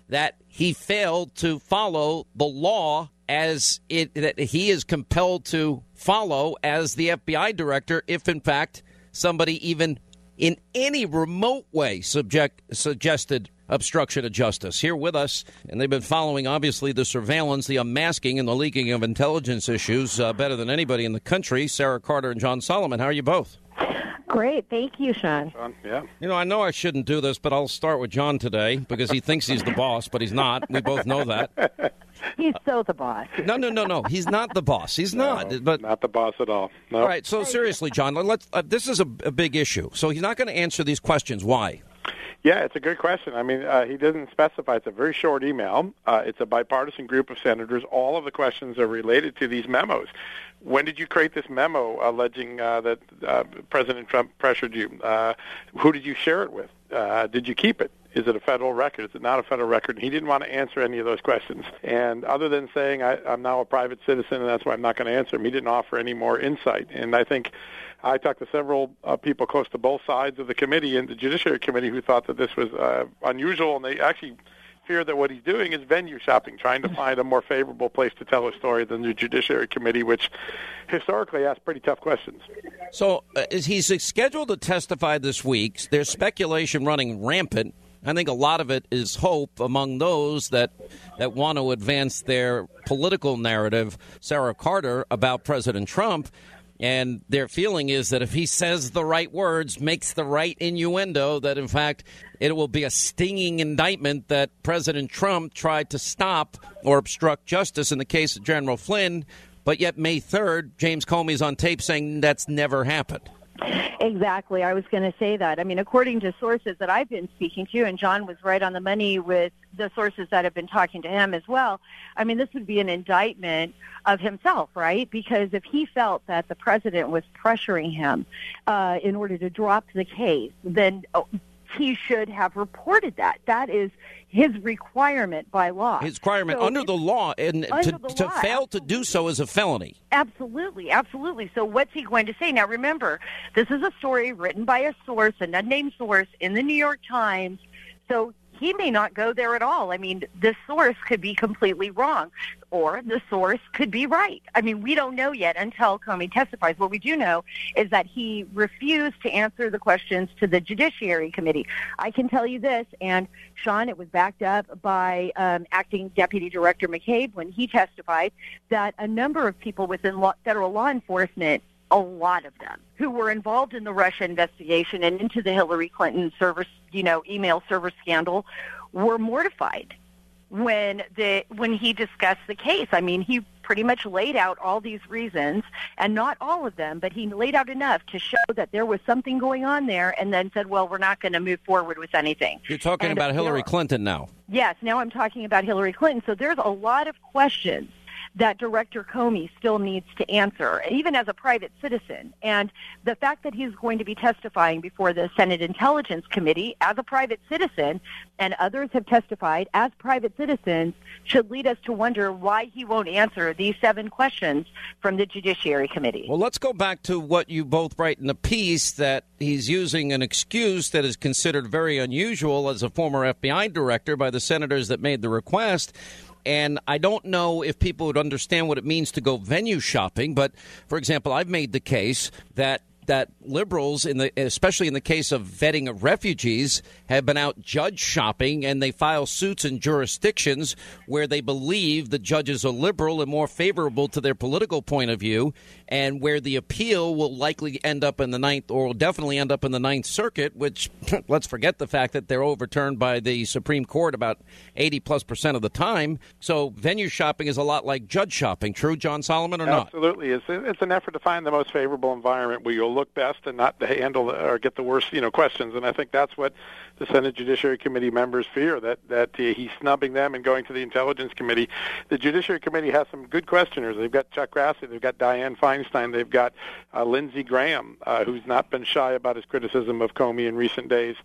that he failed to follow the law as it that he is compelled to follow as the F B I director if, in fact, somebody even in any remote way subject suggested obstruction of justice. Here with us, and they've been following, obviously, the surveillance, the unmasking, and the leaking of intelligence issues uh, better than anybody in the country, Sarah Carter and John Solomon. How are you both? Great. Thank you, Sean. Sean, yeah. You know, I know I shouldn't do this, but I'll start with John today because he thinks he's the boss, but he's not. We both know that. He's so the boss. No, no, no, no. He's not the boss. He's No, not. But not the boss at all. No. All right. So seriously, John, let's. Uh, this is a, a big issue. So he's not going to answer these questions. Why? Yeah, it's a good question. I mean, uh, he doesn't specify. It's a very short email. Uh, it's a bipartisan group of senators. All of the questions are related to these memos. When did you create this memo alleging uh, that uh, President Trump pressured you? Uh, who did you share it with? Uh, did you keep it? Is it a federal record? Is it not a federal record? He didn't want to answer any of those questions. And other than saying, I, I'm now a private citizen and that's why I'm not going to answer him, he didn't offer any more insight. And I think I talked to several uh, people close to both sides of the committee and the Judiciary Committee who thought that this was uh, unusual, and they actually fear that what he's doing is venue shopping, trying to find a more favorable place to tell a story than the Judiciary Committee, which historically asks pretty tough questions. So uh, is he's scheduled to testify this week. There's speculation running rampant. I think a lot of it is hope among those that that want to advance their political narrative, Sarah Carter, about President Trump. And their feeling is that if he says the right words, makes the right innuendo, that, in fact, it will be a stinging indictment that President Trump tried to stop or obstruct justice in the case of General Flynn. But yet May third, James Comey's on tape saying that's never happened. Exactly. I was going to say that. I mean, according to sources that I've been speaking to, and John was right on the money with the sources that have been talking to him as well, I mean, this would be an indictment of himself, right? Because if he felt that the president was pressuring him uh, in order to drop the case, then oh, he should have reported that. That is his requirement by law. His requirement so under the law, and under to, the to law, fail absolutely. to do so is a felony. Absolutely, absolutely. So what's he going to say? Now, remember, this is a story written by a source, an unnamed source, in the New York Times. So he may not go there at all. I mean, the source could be completely wrong, or the source could be right. I mean, we don't know yet until Comey testifies. What we do know is that he refused to answer the questions to the Judiciary Committee. I can tell you this, and Sean, it was backed up by um, Acting Deputy Director McCabe when he testified, that a number of people within law, federal law enforcement, a lot of them, who were involved in the Russia investigation and into the Hillary Clinton server, you know, email server scandal, were mortified when the when he discussed the case. I mean, he pretty much laid out all these reasons, and not all of them, but he laid out enough to show that there was something going on there, and then said, well, we're not going to move forward with anything. You're talking and about Hillary there, Clinton now. Yes, now I'm talking about Hillary Clinton. So there's a lot of questions that Director Comey still needs to answer, even as a private citizen. And the fact that he's going to be testifying before the Senate Intelligence Committee as a private citizen, and others have testified as private citizens, should lead us to wonder why he won't answer these seven questions from the Judiciary Committee. Well, let's go back to what you both write in the piece, that he's using an excuse that is considered very unusual as a former F B I director by the senators that made the request. And I don't know if people would understand what it means to go venue shopping. But, for example, I've made the case that that liberals, in the, especially in the case of vetting of refugees, have been out judge shopping, and they file suits in jurisdictions where they believe the judges are liberal and more favorable to their political point of view, and where the appeal will likely end up in the Ninth, or will definitely end up in the Ninth Circuit, which, let's forget the fact that they're overturned by the Supreme Court about eighty plus percent of the time. So venue shopping is a lot like judge shopping. True, John Solomon, or not? Absolutely. It's, it's an effort to find the most favorable environment where you'll look best and not handle or get the worst, you know, questions. And I think that's what the Senate Judiciary Committee members fear, that that uh, he's snubbing them and going to the Intelligence Committee. The Judiciary Committee has some good questioners. They've got Chuck Grassley, they've got Dianne Feinstein, they've got uh, Lindsey Graham, uh, who's not been shy about his criticism of Comey in recent days.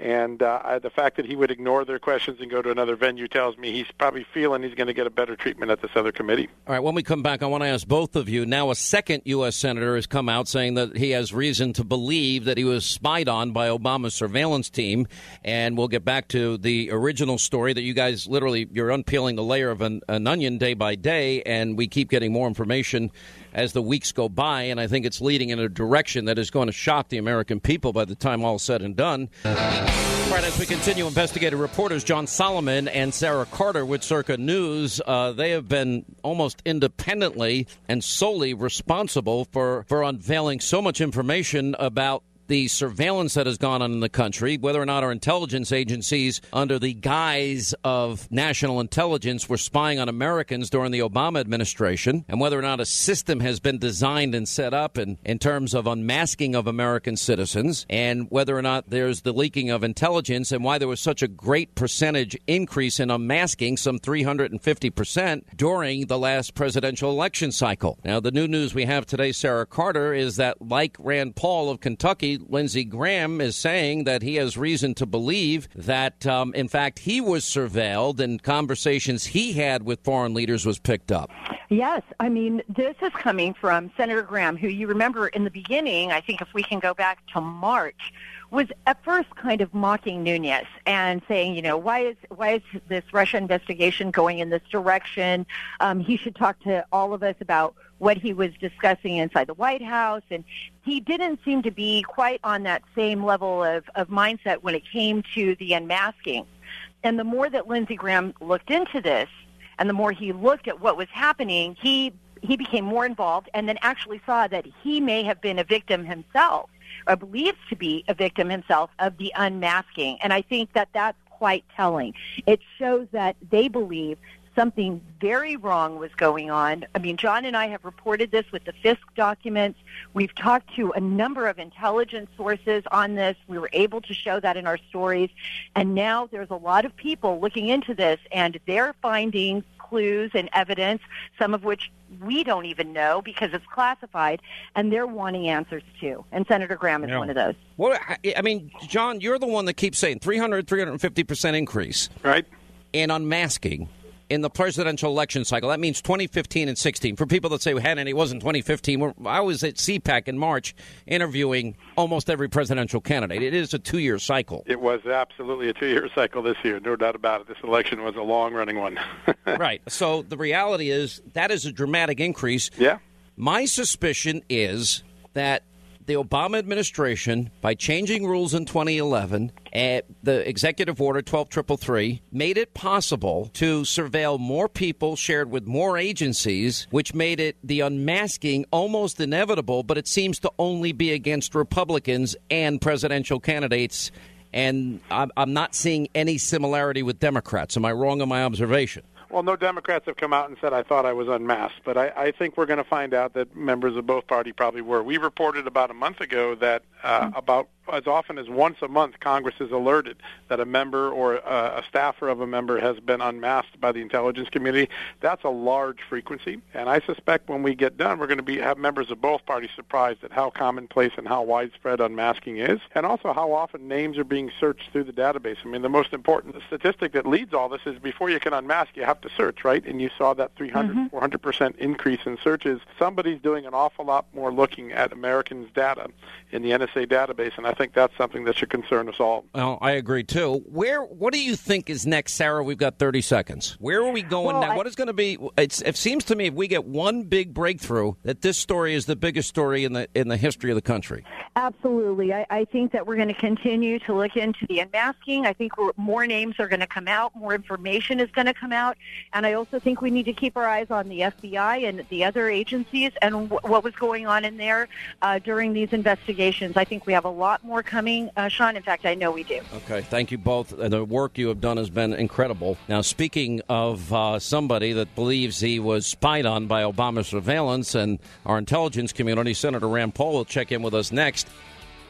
And uh, the fact that he would ignore their questions and go to another venue tells me he's probably feeling he's going to get a better treatment at this other committee. All right, when we come back, I want to ask both of you. Now a second U S senator has come out saying that he has reason to believe that he was spied on by Obama's surveillance team. And we'll get back to the original story that you guys literally, you're unpeeling the layer of an, an onion day by day, and we keep getting more information as the weeks go by, and I think it's leading in a direction that is going to shock the American people by the time all is said and done. All right, as we continue, investigative reporters John Solomon and Sarah Carter with Circa News, uh, they have been almost independently and solely responsible for, for unveiling so much information about the surveillance that has gone on in the country, whether or not our intelligence agencies, under the guise of national intelligence, were spying on Americans during the Obama administration, and whether or not a system has been designed and set up in, in terms of unmasking of American citizens, and whether or not there's the leaking of intelligence, and why there was such a great percentage increase in unmasking, some three hundred fifty percent, during the last presidential election cycle. Now, the new news we have today, Sarah Carter, is that, like Rand Paul of Kentucky, Lindsey Graham is saying that he has reason to believe that, um, in fact, he was surveilled and conversations he had with foreign leaders was picked up. Yes. I mean, this is coming from Senator Graham, who you remember in the beginning, I think if we can go back to March, was at first kind of mocking Nunes and saying, you know, why is why is this Russia investigation going in this direction? Um, he should talk to all of us about what he was discussing inside the White House. And he didn't seem to be quite on that same level of, of mindset when it came to the unmasking. And the more that Lindsey Graham looked into this, and the more he looked at what was happening, he he became more involved and then actually saw that he may have been a victim himself, or believes to be a victim himself, of the unmasking. And I think that that's quite telling. It shows that they believe something very wrong was going on. I mean, John and I have reported this with the Fisk documents. We've talked to a number of intelligence sources on this. We were able to show that in our stories. And now there's a lot of people looking into this, and they're finding clues and evidence, some of which we don't even know because it's classified, and they're wanting answers too. And Senator Graham is yeah. one of those. Well, I mean, John, you're the one that keeps saying three hundred, three hundred fifty percent increase. Right. In unmasking in the presidential election cycle. That means twenty fifteen and sixteen. For people that say, well, it wasn't twenty fifteen, I was at C PAC in March interviewing almost every presidential candidate. It is a two-year cycle. It was absolutely a two-year cycle this year, no doubt about it. This election was a long-running one. Right. So the reality is that is a dramatic increase. Yeah. My suspicion is that the Obama administration, by changing rules in twenty eleven, uh, the executive order twelve thirty-three, made it possible to surveil more people shared with more agencies, which made it the unmasking almost inevitable, but it seems to only be against Republicans and presidential candidates. And I'm, I'm not seeing any similarity with Democrats. Am I wrong in my observation? Well, no Democrats have come out and said, I thought I was unmasked. But I, I think we're going to find out that members of both parties probably were. We reported about a month ago that uh, mm-hmm. about as often as once a month, Congress is alerted that a member or uh, a staffer of a member has been unmasked by the intelligence community. That's a large frequency. And I suspect when we get done, we're going to be have members of both parties surprised at how commonplace and how widespread unmasking is, and also how often names are being searched through the database. I mean, the most important statistic that leads all this is before you can unmask, you have to search, right? And you saw that three hundred, mm-hmm. four hundred percent increase in searches. Somebody's doing an awful lot more looking at Americans' data in the N S A database, and I think that's something that should concern us all. Well, I agree, too. Where? What do you think is next, Sarah? We've got thirty seconds. Where are we going well, now? I... What is going to be? It's, it seems to me if we get one big breakthrough, that this story is the biggest story in the in the history of the country. Absolutely. I, I think that we're going to continue to look into the unmasking. I think we're, more names are going to come out. More information is going to come out. And I also think we need to keep our eyes on the F B I and the other agencies and w- what was going on in there uh, during these investigations. I think we have a lot more coming, uh, Sean. In fact, I know we do. Okay. Thank you both. The work you have done has been incredible. Now, speaking of uh, somebody that believes he was spied on by Obama surveillance and our intelligence community, Senator Rand Paul will check in with us next.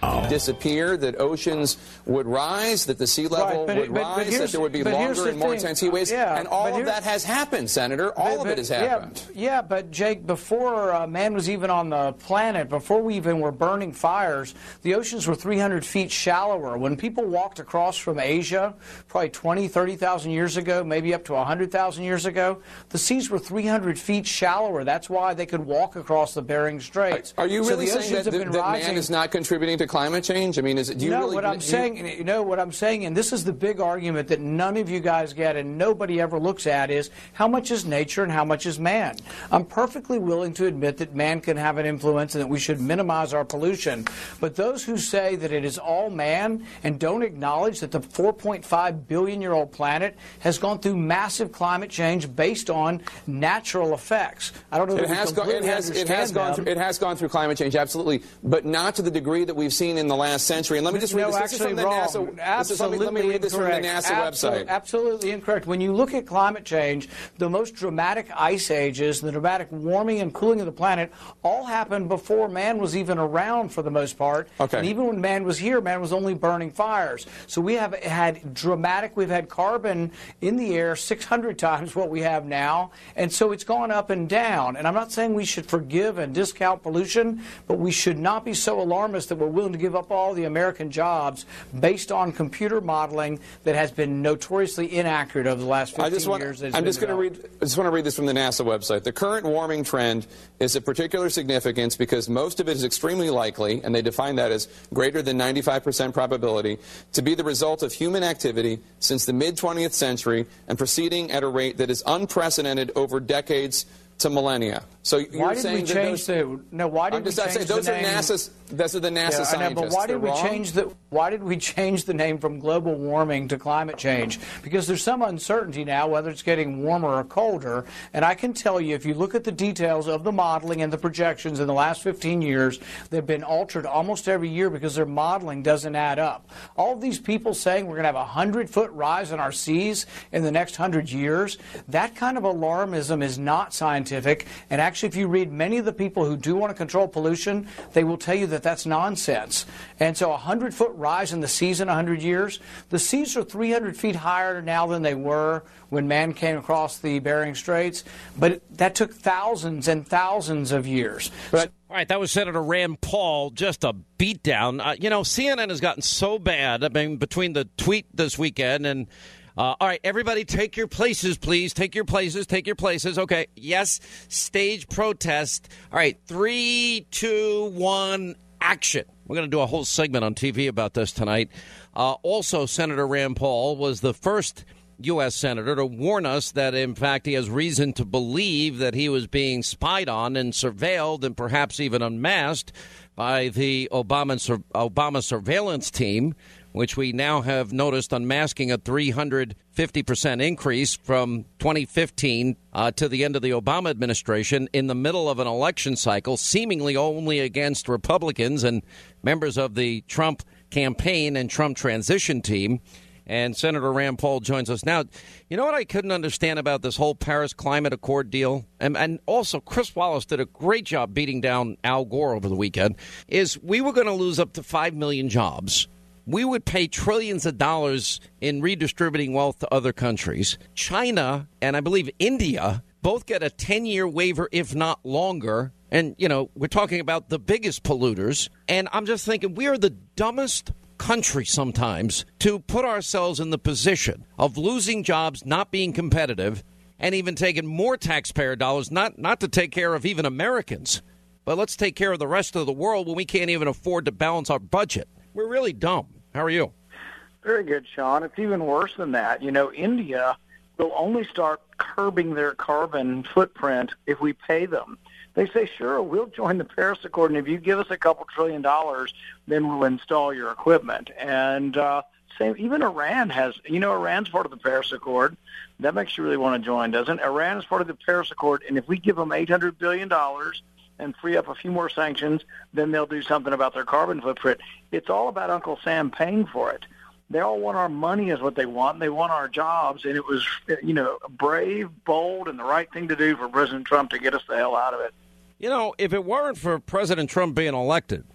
disappear, that oceans would rise, that the sea level right, would but, rise, but that there would be but longer and more thing. intense heat waves. Yeah, and all of that has happened, Senator. All but, of it has yeah, happened. Yeah, but, Jake, before uh, man was even on the planet, before we even were burning fires, the oceans were three hundred feet shallower. When people walked across from Asia, probably twenty, thirty thousand years ago, maybe up to one hundred thousand years ago, the seas were three hundred feet shallower. That's why they could walk across the Bering Straits. Are you so really the saying that, that, that man is not contributing to climate change? I mean, is it, do you no, really... what I'm you, saying, you know, what I'm saying, and this is the big argument that none of you guys get and nobody ever looks at, is how much is nature and how much is man? I'm perfectly willing to admit that man can have an influence and that we should minimize our pollution. But those who say that it is all man and don't acknowledge that the four point five billion year old planet has gone through massive climate change based on natural effects. I don't know it if has, we go, it, has, it, has gone through, it has gone through climate change, absolutely, but not to the degree that we've seen in the last century. And let me just read no, this. Actually This is from the wrong. NASA. Absolutely this is, let, me, let me read this incorrect. from the NASA Absol- website. Absolutely incorrect. When you look at climate change, the most dramatic ice ages, the dramatic warming and cooling of the planet all happened before man was even around for the most part. Okay. And even when man was here, man was only burning fires. So we have had dramatic, we've had carbon in the air six hundred times what we have now. And so it's gone up and down. And I'm not saying we should forgive and discount pollution, but we should not be so alarmist that we're willing to give up all the American jobs based on computer modeling that has been notoriously inaccurate over the last fifteen I just want, years. I'm just going to read. I just want to read this from the NASA website. The current warming trend is of particular significance because most of it is extremely likely, and they define that as greater than ninety-five percent probability, to be the result of human activity since the mid twentieth century and proceeding at a rate that is unprecedented over decades to millennia. So you're why did saying we change that the no? Why did I'm just, we I'm change saying those the are name? NASA's. Those are the NASA yeah, scientists. I know, but why They're did we wrong? change the Why did we change the name from global warming to climate change? Because there's some uncertainty now whether it's getting warmer or colder. And I can tell you, if you look at the details of the modeling and the projections in the last fifteen years, they've been altered almost every year because their modeling doesn't add up. All of these people saying we're going to have a hundred foot rise in our seas in the next hundred years, that kind of alarmism is not scientific. And actually, if you read many of the people who do want to control pollution, they will tell you that that's nonsense. And so a hundred foot rise in the seas in a hundred years, the seas are three hundred feet higher now than they were when man came across the Bering Straits, but that took thousands and thousands of years. But all right, that was Senator Rand Paul, just a beatdown. Uh, you know, C N N has gotten so bad, I mean, between the tweet this weekend and Uh, all right, everybody take your places, please. Take your places, take your places. Okay, yes, stage protest. All right, three, two, one, action. We're going to do a whole segment on T V about this tonight. Uh, also, Senator Rand Paul was the first U S senator to warn us that, in fact, he has reason to believe that he was being spied on and surveilled and perhaps even unmasked by the Obama, Obama surveillance team, which we now have noticed unmasking a three hundred fifty percent increase from twenty fifteen uh, to the end of the Obama administration in the middle of an election cycle, seemingly only against Republicans and members of the Trump campaign and Trump transition team. And Senator Rand Paul joins us now. You know what I couldn't understand about this whole Paris Climate Accord deal? And, and also, Chris Wallace did a great job beating down Al Gore over the weekend, is we were going to lose up to five million jobs. We would pay trillions of dollars in redistributing wealth to other countries. China and I believe India both get a ten-year waiver, if not longer. And, you know, we're talking about the biggest polluters. And I'm just thinking we are the dumbest country sometimes to put ourselves in the position of losing jobs, not being competitive, and even taking more taxpayer dollars, not, not to take care of even Americans, but let's take care of the rest of the world when we can't even afford to balance our budget. We're really dumb. How are you? Very good, Sean. It's even worse than that. You know, India will only start curbing their carbon footprint if we pay them. They say, sure, we'll join the Paris Accord, and if you give us a couple trillion dollars, then we'll install your equipment. And uh, same, even Iran has, you know, Iran's part of the Paris Accord. That makes you really want to join, doesn't it? Iran is part of the Paris Accord, and if we give them eight hundred billion dollars and free up a few more sanctions, then they'll do something about their carbon footprint. It's all about Uncle Sam paying for it. They all want our money is what they want. They want our jobs, and it was, you know, brave, bold, and the right thing to do for President Trump to get us the hell out of it. You know, if it weren't for President Trump being elected,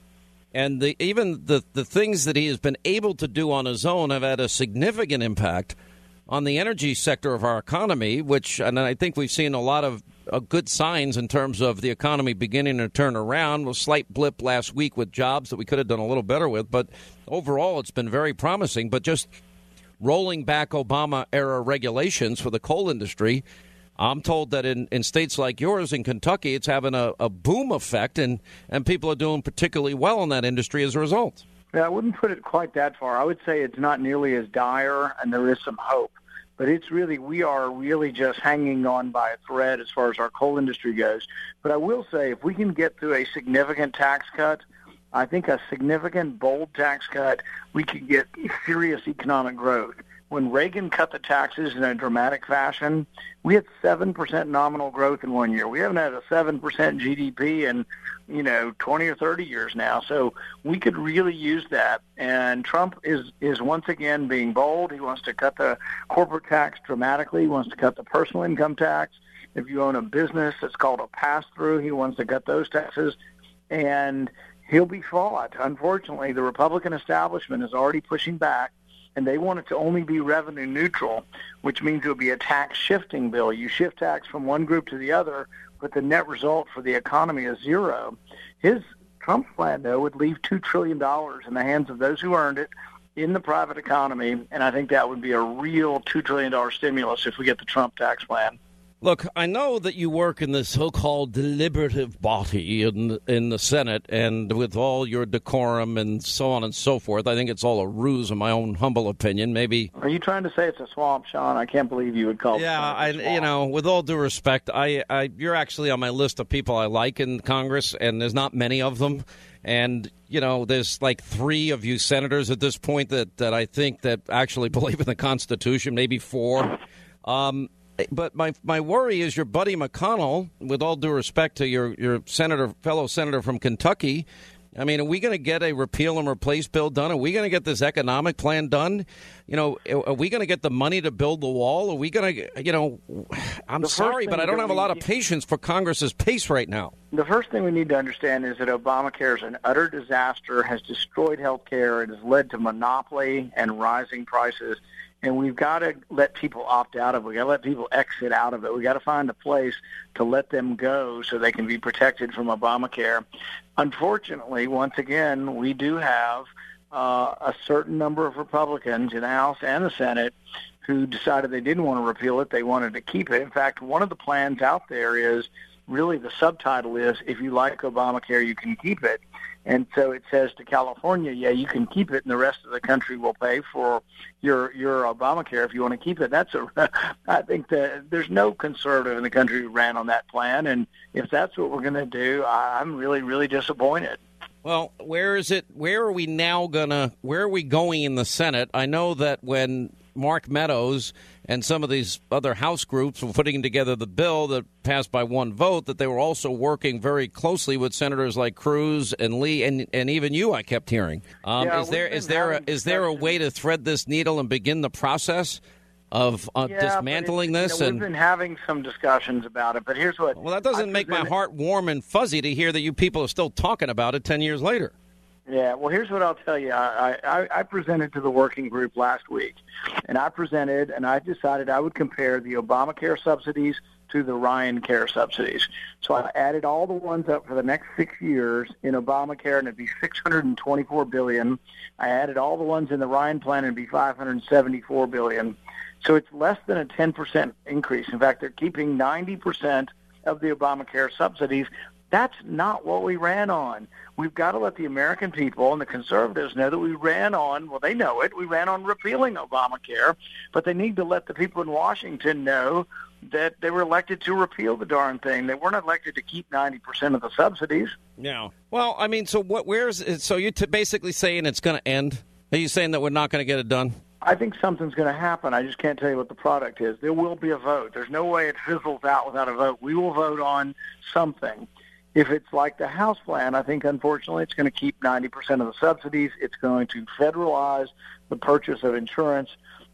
And the, even the, the things that he has been able to do on his own have had a significant impact on the energy sector of our economy, which, and I think we've seen a lot of uh, good signs in terms of the economy beginning to turn around. A slight blip last week with jobs that we could have done a little better with, but overall it's been very promising. But just rolling back Obama-era regulations for the coal industry, I'm told that in, in states like yours, in Kentucky, it's having a, a boom effect, and, and people are doing particularly well in that industry as a result. Yeah, I wouldn't put it quite that far. I would say it's not nearly as dire, and there is some hope. But it's really, we are really just hanging on by a thread as far as our coal industry goes. But I will say, if we can get through a significant tax cut, I think a significant, bold tax cut, we could get serious economic growth. When Reagan cut the taxes in a dramatic fashion, we had seven percent nominal growth in one year. We haven't had a seven percent G D P in, you know, twenty or thirty years now. So we could really use that. And Trump is, is once again being bold. He wants to cut the corporate tax dramatically. He wants to cut the personal income tax. If you own a business, it's called a pass-through. He wants to cut those taxes. And he'll be fought. Unfortunately, the Republican establishment is already pushing back, and they want it to only be revenue neutral, which means it will be a tax shifting bill. You shift tax from one group to the other, but the net result for the economy is zero. His Trump's plan, though, would leave two trillion dollars in the hands of those who earned it in the private economy, and I think that would be a real two trillion dollars stimulus if we get the Trump tax plan. Look, I know that you work in the so-called deliberative body in, in the Senate, and with all your decorum and so on and so forth, I think it's all a ruse, in my own humble opinion. Maybe. Are you trying to say it's a swamp, Sean? I can't believe you would call yeah, it a swamp. I, you know, with all due respect, I, I, you're actually on my list of people I like in Congress, and there's not many of them. And, you know, there's like three of you senators at this point that, that I think that actually believe in the Constitution, maybe four. Um But my my worry is your buddy McConnell, with all due respect to your, your senator, fellow senator from Kentucky. I mean, are we going to get a repeal and replace bill done? Are we going to get this economic plan done? You know, are we going to get the money to build the wall? Are we going to, you know, I'm sorry, but I don't have a lot of patience for Congress's pace right now. The first thing we need to understand is that Obamacare is an utter disaster, has destroyed health care. It has led to monopoly and rising prices. And we've got to let people opt out of it. We've got to let people exit out of it. We've got to find a place to let them go so they can be protected from Obamacare. Unfortunately, once again, we do have uh, a certain number of Republicans in the House and the Senate who decided they didn't want to repeal it. They wanted to keep it. In fact, one of the plans out there is really the subtitle is, if you like Obamacare, you can keep it. And so it says to California, yeah, you can keep it, and the rest of the country will pay for your your Obamacare if you want to keep it. That's a, I think that there's no conservative in the country who ran on that plan, and if that's what we're going to do, I'm really, really disappointed. Well, where is it? Where are we now gonna? Where are we going in the Senate? I know that when Mark Meadows and some of these other House groups were putting together the bill that passed by one vote, that they were also working very closely with senators like Cruz and Lee, and and even you, I kept hearing. Um, yeah, is there is there a, is there a way to thread this needle and begin the process of uh, yeah, dismantling it, this? You know, and we've been having some discussions about it, but here's what. Well, that doesn't I make my presented, heart warm and fuzzy to hear that you people are still talking about it ten years later. Yeah, well, here's what I'll tell you. I, I, I presented to the working group last week, and I presented, and I decided I would compare the Obamacare subsidies to the Ryan Care subsidies. So I added all the ones up for the next six years in Obamacare, and it'd be six hundred twenty-four billion dollars. I added all the ones in the Ryan plan, and it'd be five hundred seventy-four billion dollars. So it's less than a ten percent increase. In fact, they're keeping ninety percent of the Obamacare subsidies. That's not what we ran on. We've got to let the American people and the conservatives know that we ran on, well, they know it, we ran on repealing Obamacare, but they need to let the people in Washington know that they were elected to repeal the darn thing. They weren't elected to keep ninety percent of the subsidies. Yeah. Well, I mean, so what? Where's so you're t- basically saying it's going to end? Are you saying that we're not going to get it done? I think something's going to happen. I just can't tell you what the product is. There will be a vote. There's no way it fizzles out without a vote. We will vote on something. If it's like the House plan, I think, unfortunately, it's going to keep ninety percent of the subsidies. It's going to federalize the purchase of insurance.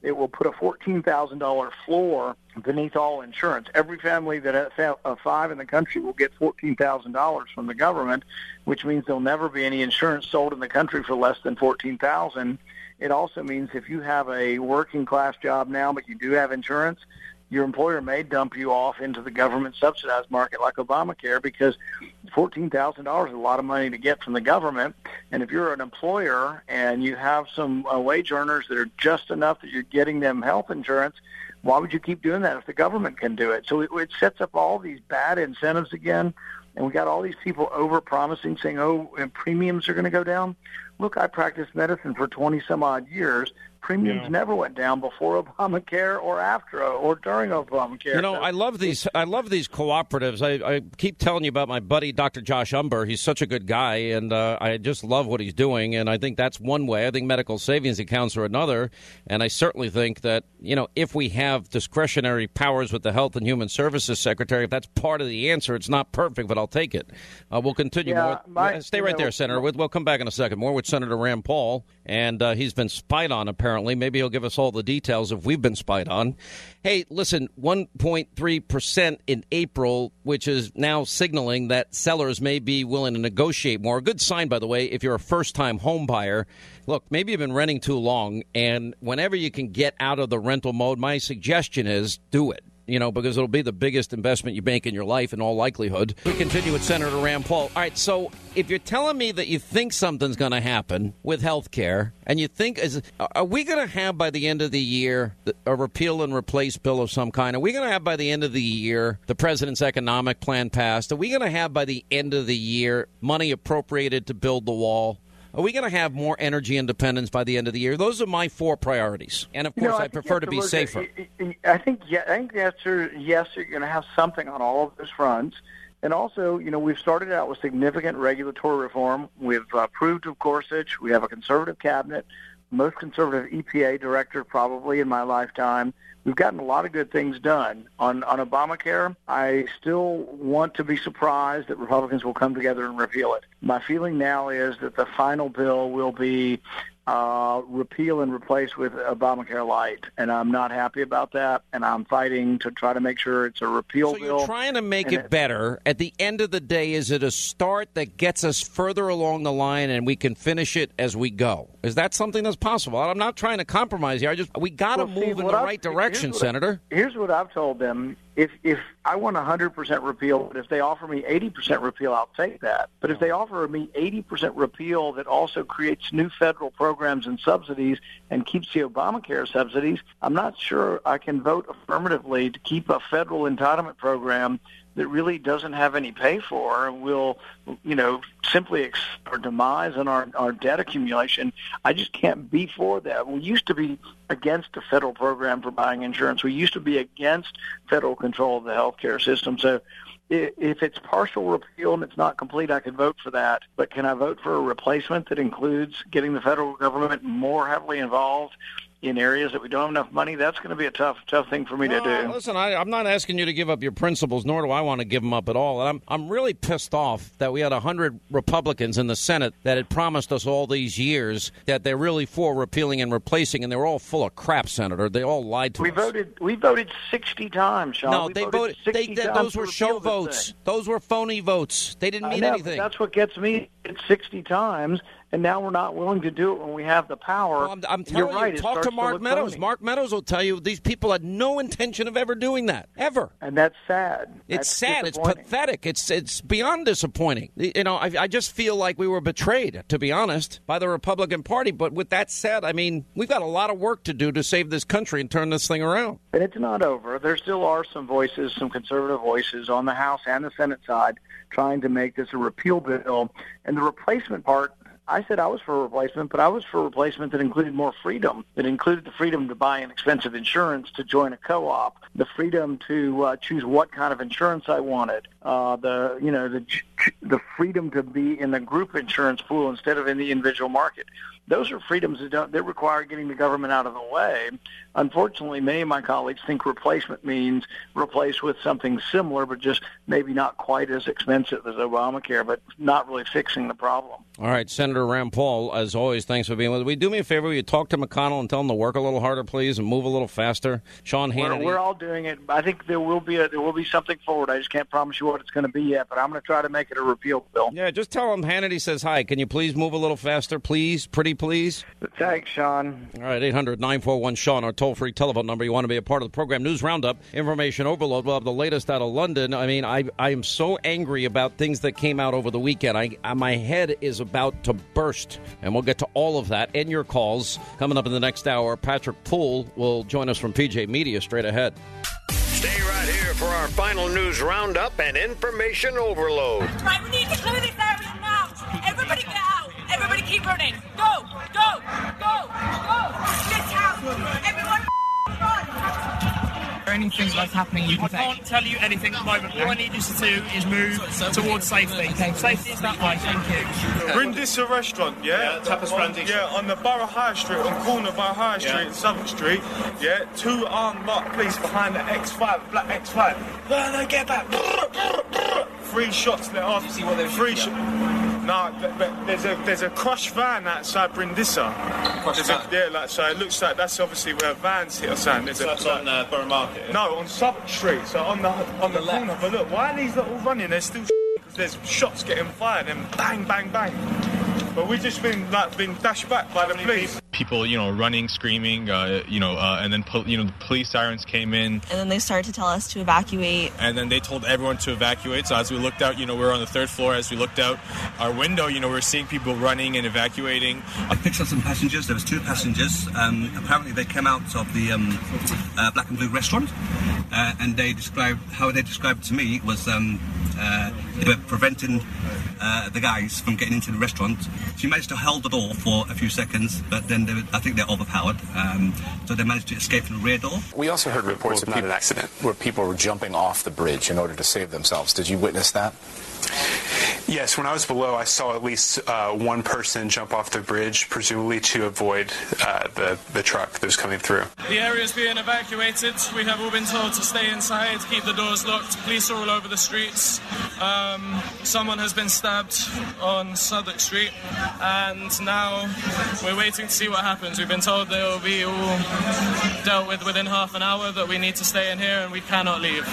it will put a fourteen thousand dollars floor beneath all insurance. Every family that has a five in the country will get fourteen thousand dollars from the government, which means there'll never be any insurance sold in the country for less than fourteen thousand dollars. It also means if you have a working class job now, but you do have insurance, your employer may dump you off into the government subsidized market like Obamacare, because fourteen thousand dollars is a lot of money to get from the government. And if you're an employer and you have some uh, wage earners that are just enough that you're getting them health insurance, why would you keep doing that if the government can do it? So it, it sets up all these bad incentives again. And we got all these people over-promising, saying, oh, and premiums are going to go down. Look, I practiced medicine for twenty-some-odd years. Premiums yeah. never went down before Obamacare or after or during Obamacare. You know, I love these. I love these cooperatives. I, I keep telling you about my buddy, Doctor Josh Umber. He's such a good guy, and uh, I just love what he's doing. And I think that's one way. I think medical savings accounts are another. And I certainly think that, you know, if we have discretionary powers with the Health and Human Services Secretary, if that's part of the answer, it's not perfect, but I'll take it. Uh, we'll continue. Yeah, more. my, Stay right know, there, Senator. We'll, we'll come back in a second. More with Senator Rand Paul, and uh, he's been spied on, apparently. Maybe he'll give us all the details if we've been spied on. Hey, listen, one point three percent in April, which is now signaling that sellers may be willing to negotiate more. A good sign, by the way, if you're a first-time home buyer. Look, maybe you've been renting too long, and whenever you can get out of the rental mode, my suggestion is do it. You know, because it'll be the biggest investment you make in your life in all likelihood. We continue with Senator Rand Paul. All right, so if you're telling me that you think something's going to happen with health care, and you think, is, are we going to have by the end of the year a repeal and replace bill of some kind? Are we going to have by the end of the year the president's economic plan passed? Are we going to have by the end of the year money appropriated to build the wall? Are we going to have more energy independence by the end of the year? Those are my four priorities. And, of course, you know, I, I prefer to be safer. At, I think yeah, I think the answer, yes, you're going to have something on all of those fronts. And also, you know, we've started out with significant regulatory reform. We've uh, approved of Gorsuch. We have a conservative cabinet, most conservative E P A director probably in my lifetime. We've gotten a lot of good things done. On on Obamacare, I still want to be surprised that Republicans will come together and repeal it. My feeling now is that the final bill will be uh, repeal and replace with Obamacare Light, and I'm not happy about that, and I'm fighting to try to make sure it's a repeal so bill. So you're trying to make it, it better. At the end of the day, is it a start that gets us further along the line and we can finish it as we go? Is that something that's possible? I'm not trying to compromise here. I just we got to well, move see, in the I've, right direction, here's Senator. I, here's what I've told them. If if I want one hundred percent repeal, but if they offer me eighty percent repeal, I'll take that. But if they offer me eighty percent repeal that also creates new federal programs and subsidies and keeps the Obamacare subsidies, I'm not sure I can vote affirmatively to keep a federal entitlement program that really doesn't have any pay for and will, you know, simply ex- our demise and our, our debt accumulation. I just can't be for that. We used to be against a federal program for buying insurance. We used to be against federal control of the health care system. So if it's partial repeal and it's not complete, I could vote for that. But can I vote for a replacement that includes getting the federal government more heavily involved in areas that we don't have enough money? That's going to be a tough, tough thing for me no, to do. Listen, I, I'm not asking you to give up your principles, nor do I want to give them up at all. And I'm, I'm really pissed off that we had one hundred Republicans in the Senate that had promised us all these years that they're really for repealing and replacing, and they were all full of crap, Senator. They all lied to we us. Voted, we voted sixty times, Sean. No, we they voted. voted. They, they, those were show votes. Those were phony votes. They didn't mean know, anything. That's what gets me at sixty times. And now we're not willing to do it when we have the power. Well, I'm, I'm telling You're right, you, talk to Mark to Meadows. Phony. Mark Meadows will tell you these people had no intention of ever doing that, ever. And that's sad. It's that's sad. It's pathetic. It's it's beyond disappointing. You know, I, I just feel like we were betrayed, to be honest, by the Republican Party. But with that said, I mean, we've got a lot of work to do to save this country and turn this thing around. And it's not over. There still are some voices, some conservative voices on the House and the Senate side trying to make this a repeal bill. And the replacement part, I said I was for replacement, but I was for replacement that included more freedom, that included the freedom to buy inexpensive insurance, to join a co-op, the freedom to uh, choose what kind of insurance I wanted, uh, the you know the the freedom to be in the group insurance pool instead of in the individual market. those are freedoms that, don't, that require getting the government out of the way. Unfortunately, many of my colleagues think replacement means replace with something similar, but just maybe not quite as expensive as Obamacare, but not really fixing the problem. All right, Senator Rand Paul, as always, thanks for being with us. Will you do me a favor? Will you talk to McConnell and tell him to work a little harder, please, and move a little faster? Sean Hannity. We're, we're all doing it. I think there will be a, there will be something forward. I just can't promise you what it's going to be yet, but I'm going to try to make it a repeal bill. Yeah, just tell him Hannity says hi. Can you please move a little faster, please? Pretty please? Thanks, Sean. All right, eight hundred nine four one Sean, our toll-free telephone number. You want to be a part of the program. News Roundup, information overload. We'll have the latest out of London. I mean, I I am so angry about things that came out over the weekend. I, I My head is about to burst, and we'll get to all of that and your calls coming up in the next hour. Patrick Poole will join us from P J Media straight ahead. Stay right here for our final news roundup and information overload. Right, we need to clear this area now. Everybody get out. Everybody keep running. Go, go, go, go. Get out. Everyone run. Anything that's happening, you can I can't tell you anything at the moment. All I need you to do is move towards safety. Okay. Safety is that way. Thank you. Brindisa restaurant, yeah? Yeah, Tapas Brindisa. Yeah, on the Borough High Street, on corner Borough High Street, yeah. Southwark Street, yeah? Two armed marked police behind the X five, black X five. No, no, get back. Three shots let off. Did you see what they were Three shots. No, but, but there's a there's a crushed van outside Brindisa. Crushed van? Yeah, like, so it looks like that's obviously where vans hit or something. There's so a, that's like, on uh, Borough Market? No, on Southwark Street, so on the on the, the corner. But look, why are these lot all running? They're still because there's shots getting fired and bang, bang, bang. But we've just been like been dashed back by the police. People, you know, running, screaming, uh, you know, uh, and then pol- you know the police sirens came in. And then they started to tell us to evacuate. And then they told everyone to evacuate. So as we looked out, you know, we were on the third floor. As we looked out our window, you know, we were seeing people running and evacuating. I picked up some passengers. There was two passengers. Um, apparently, they came out of the um, uh, Black and Blue restaurant, uh, and they described how they described it to me was um, uh, they were preventing uh, the guys from getting into the restaurant. She managed to hold the door for a few seconds, but then they were, I think they're overpowered. Um, so they managed to escape from the rear door. We also heard reports of people, an accident where people were jumping off the bridge in order to save themselves. Did you witness that? Yes, when I was below, I saw at least uh, one person jump off the bridge, presumably to avoid uh, the, the truck that was coming through. The area is being evacuated. We have all been told to stay inside, keep the doors locked. Police are all over the streets. Um, someone has been stabbed on Southwark Street, and now we're waiting to see what happens. We've been told they will be all dealt with within half an hour, that we need to stay in here and we cannot leave.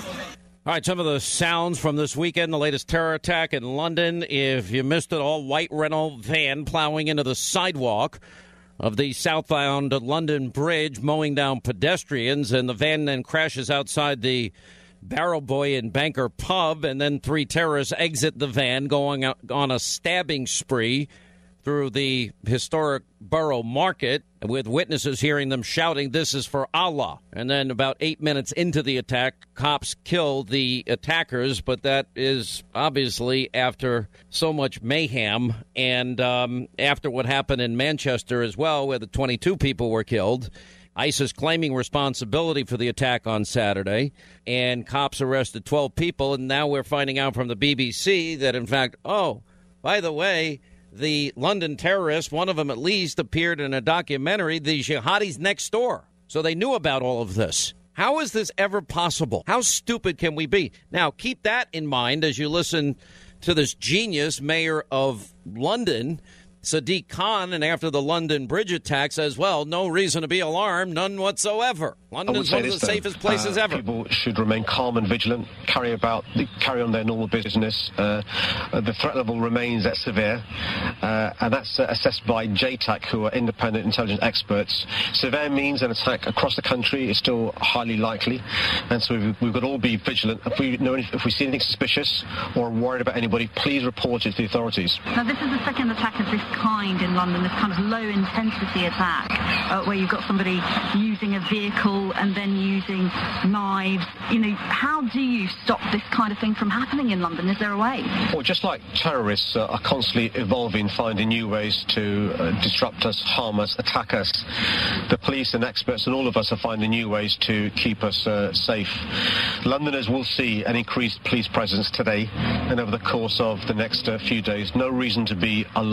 All right, some of the sounds from this weekend, the latest terror attack in London. If you missed it all, white Renault van plowing into the sidewalk of the southbound London Bridge, mowing down pedestrians, and the van then crashes outside the Barrel Boy and Banker pub, and then three terrorists exit the van going out on a stabbing spree through the historic Borough Market, with witnesses hearing them shouting, "This is for Allah." And then about eight minutes into the attack, cops kill the attackers, but that is obviously after so much mayhem, and um, after what happened in Manchester as well, where the twenty-two people were killed. ISIS claiming responsibility for the attack on Saturday, and cops arrested twelve people, and now we're finding out from the B B C that, in fact, oh, by the way, the London terrorists, one of them at least, appeared in a documentary, The Jihadis Next Door. So they knew about all of this. How is this ever possible? How stupid can we be? Now, keep that in mind as you listen to this genius mayor of London, Sadiq Khan, and after the London Bridge attack says, well, no reason to be alarmed, none whatsoever. London's one of the safest places uh, ever. People should remain calm and vigilant, carry about, carry on their normal business. Uh, the threat level remains at severe, uh, and that's uh, assessed by J TAC, who are independent intelligence experts. Severe means an attack across the country is still highly likely, and so we've, we've got to all be vigilant. If we know any, if we see anything suspicious or worried about anybody, please report it to the authorities. Now, this is the second attack of this kind in London, this kind of low-intensity attack, uh, where you've got somebody using a vehicle and then using knives. You know, how do you stop this kind of thing from happening in London? Is there a way? Well, just like terrorists uh, are constantly evolving, finding new ways to uh, disrupt us, harm us, attack us, the police and experts and all of us are finding new ways to keep us uh, safe. Londoners will see an increased police presence today and over the course of the next uh, few days. No reason to be alarmed.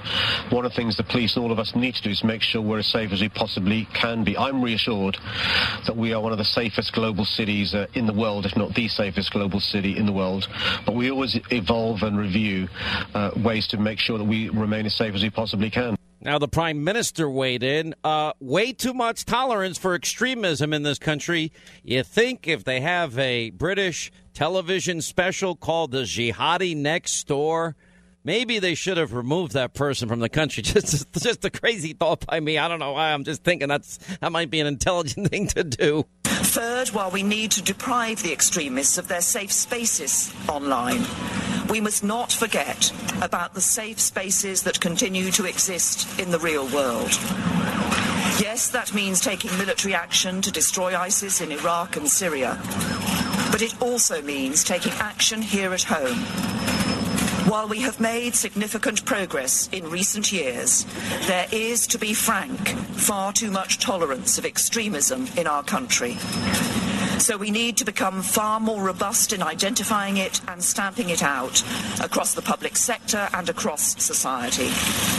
one of the things the police and all of us need to do is make sure we're as safe as we possibly can be. I'm reassured that we are one of the safest global cities uh, in the world, if not the safest global city in the world. But we always evolve and review uh, ways to make sure that we remain as safe as we possibly can. Now, the Prime Minister weighed in. Uh, way too much tolerance for extremism in this country. You think if they have a British television special called The Jihadi Next Door, maybe they should have removed that person from the country. Just, just a crazy thought by me. I don't know why. I'm just thinking that's that might be an intelligent thing to do. Third, while we need to deprive the extremists of their safe spaces online, we must not forget about the safe spaces that continue to exist in the real world. Yes, that means taking military action to destroy ISIS in Iraq and Syria, but it also means taking action here at home. While we have made significant progress in recent years, there is, to be frank, far too much tolerance of extremism in our country. So we need to become far more robust in identifying it and stamping it out across the public sector and across society.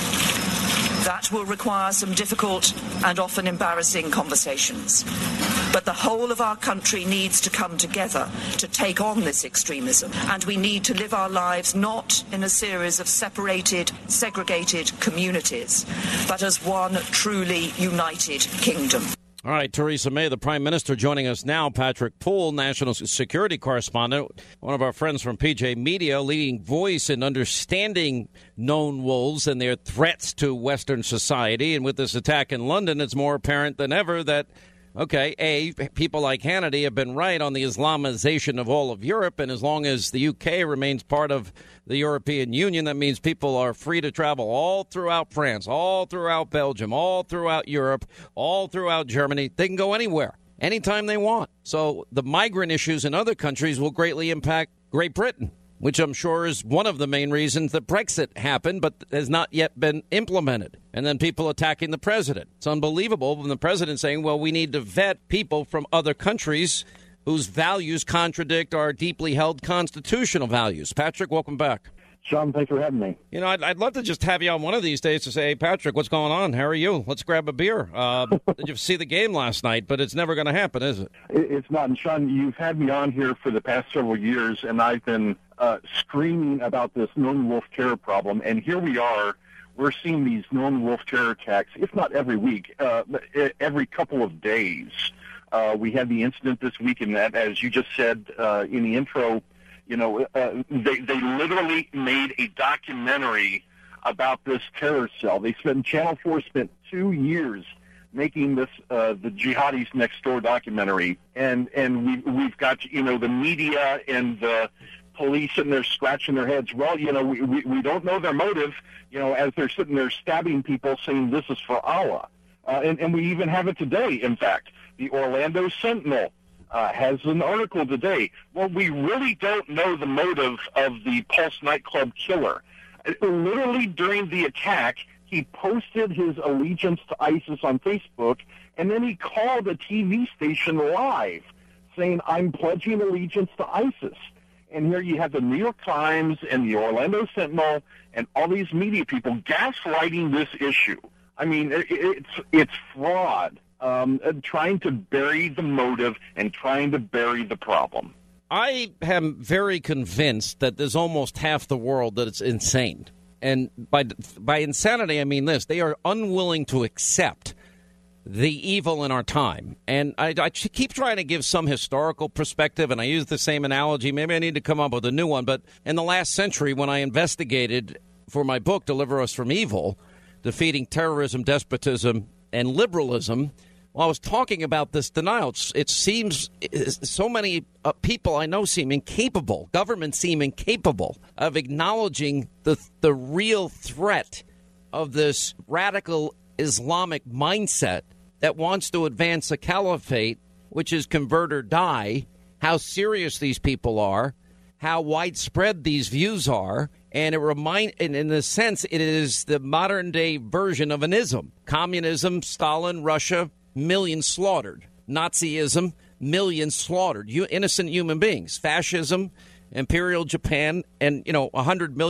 That will require some difficult and often embarrassing conversations. But the whole of our country needs to come together to take on this extremism, and we need to live our lives not in a series of separated, segregated communities, but as one truly united kingdom. All right, Theresa May, the Prime Minister, joining us now. Patrick Poole, national security correspondent, one of our friends from P J Media, leading voice in understanding known wolves and their threats to Western society. And with this attack in London, it's more apparent than ever that, okay, A, people like Hannity have been right on the Islamization of all of Europe, and as long as the U K remains part of the European Union, that means people are free to travel all throughout France, all throughout Belgium, all throughout Europe, all throughout Germany. They can go anywhere, anytime they want. So the migrant issues in other countries will greatly impact Great Britain, which I'm sure is one of the main reasons that Brexit happened, but has not yet been implemented. And then people attacking the president. It's unbelievable when the president saying, well, we need to vet people from other countries whose values contradict our deeply held constitutional values. Patrick, welcome back. Sean, thanks for having me. You know, I'd, I'd love to just have you on one of these days to say, hey, Patrick, what's going on? How are you? Let's grab a beer. Uh, did you see the game last night? But it's never going to happen, is it? It's not. And, Sean, you've had me on here for the past several years, and I've been uh, screaming about this lone wolf terror problem. And here we are. We're seeing these lone wolf terror attacks, if not every week, uh, every couple of days. Uh, we had the incident this week, and that, as you just said uh, in the intro, you know, uh, they, they literally made a documentary about this terror cell. They spent, Channel four spent two years making this, uh, the Jihadis Next Door documentary. And, and we, we've got, you know, the media and the police sitting there scratching their heads. Well, you know, we, we, we don't know their motive, you know, as they're sitting there stabbing people saying this is for Allah. Uh, and, and we even have it today, in fact. The Orlando Sentinel uh, has an article today. Well, we really don't know the motive of the Pulse nightclub killer. Literally during the attack, he posted his allegiance to ISIS on Facebook, and then he called a T V station live saying, I'm pledging allegiance to ISIS. And here you have the New York Times and the Orlando Sentinel and all these media people gaslighting this issue. I mean, it, it's it's fraud. Um, trying to bury the motive and trying to bury the problem. I am very convinced that there's almost half the world that it's insane. And by by insanity, I mean this. They are unwilling to accept the evil in our time. And I, I keep trying to give some historical perspective, and I use the same analogy. Maybe I need to come up with a new one. But in the last century, when I investigated for my book, Deliver Us from Evil, Defeating Terrorism, Despotism, and Liberalism, well, I was talking about this denial. It's, it seems so many uh, people I know seem incapable, governments seem incapable of acknowledging the the real threat of this radical Islamic mindset that wants to advance a caliphate, which is convert or die, how serious these people are, how widespread these views are. And it remind, and in a sense, it is the modern day version of an ism. Communism, Stalin, Russia, millions slaughtered. Nazism, millions slaughtered. You, innocent human beings. Fascism, Imperial Japan, and, you know, one hundred million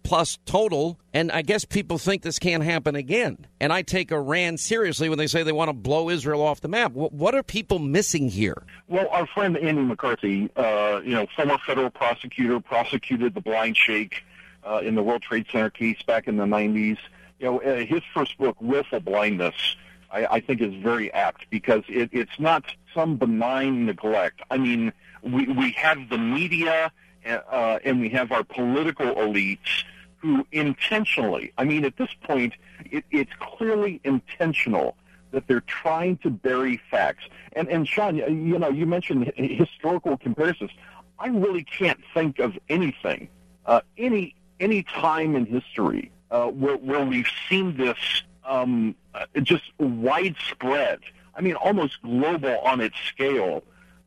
plus total, and I guess people think this can't happen again. And I take Iran seriously when they say they want to blow Israel off the map. What are people missing here? Well, our friend Andy McCarthy, uh, you know, former federal prosecutor, prosecuted the blind sheikh uh, in the World Trade Center case back in the nineties. You know, uh, his first book, Willful Blindness, I, I think is very apt because it, it's not some benign neglect. I mean, we, we have the media uh, and we have our political elites who intentionally, I mean, at this point, it, it's clearly intentional that they're trying to bury facts. And, and Sean, you know, you mentioned historical comparisons. I really can't think of anything, uh, any any time in history uh, where, where we've seen this um, uh, just widespread, I mean, almost global on its scale,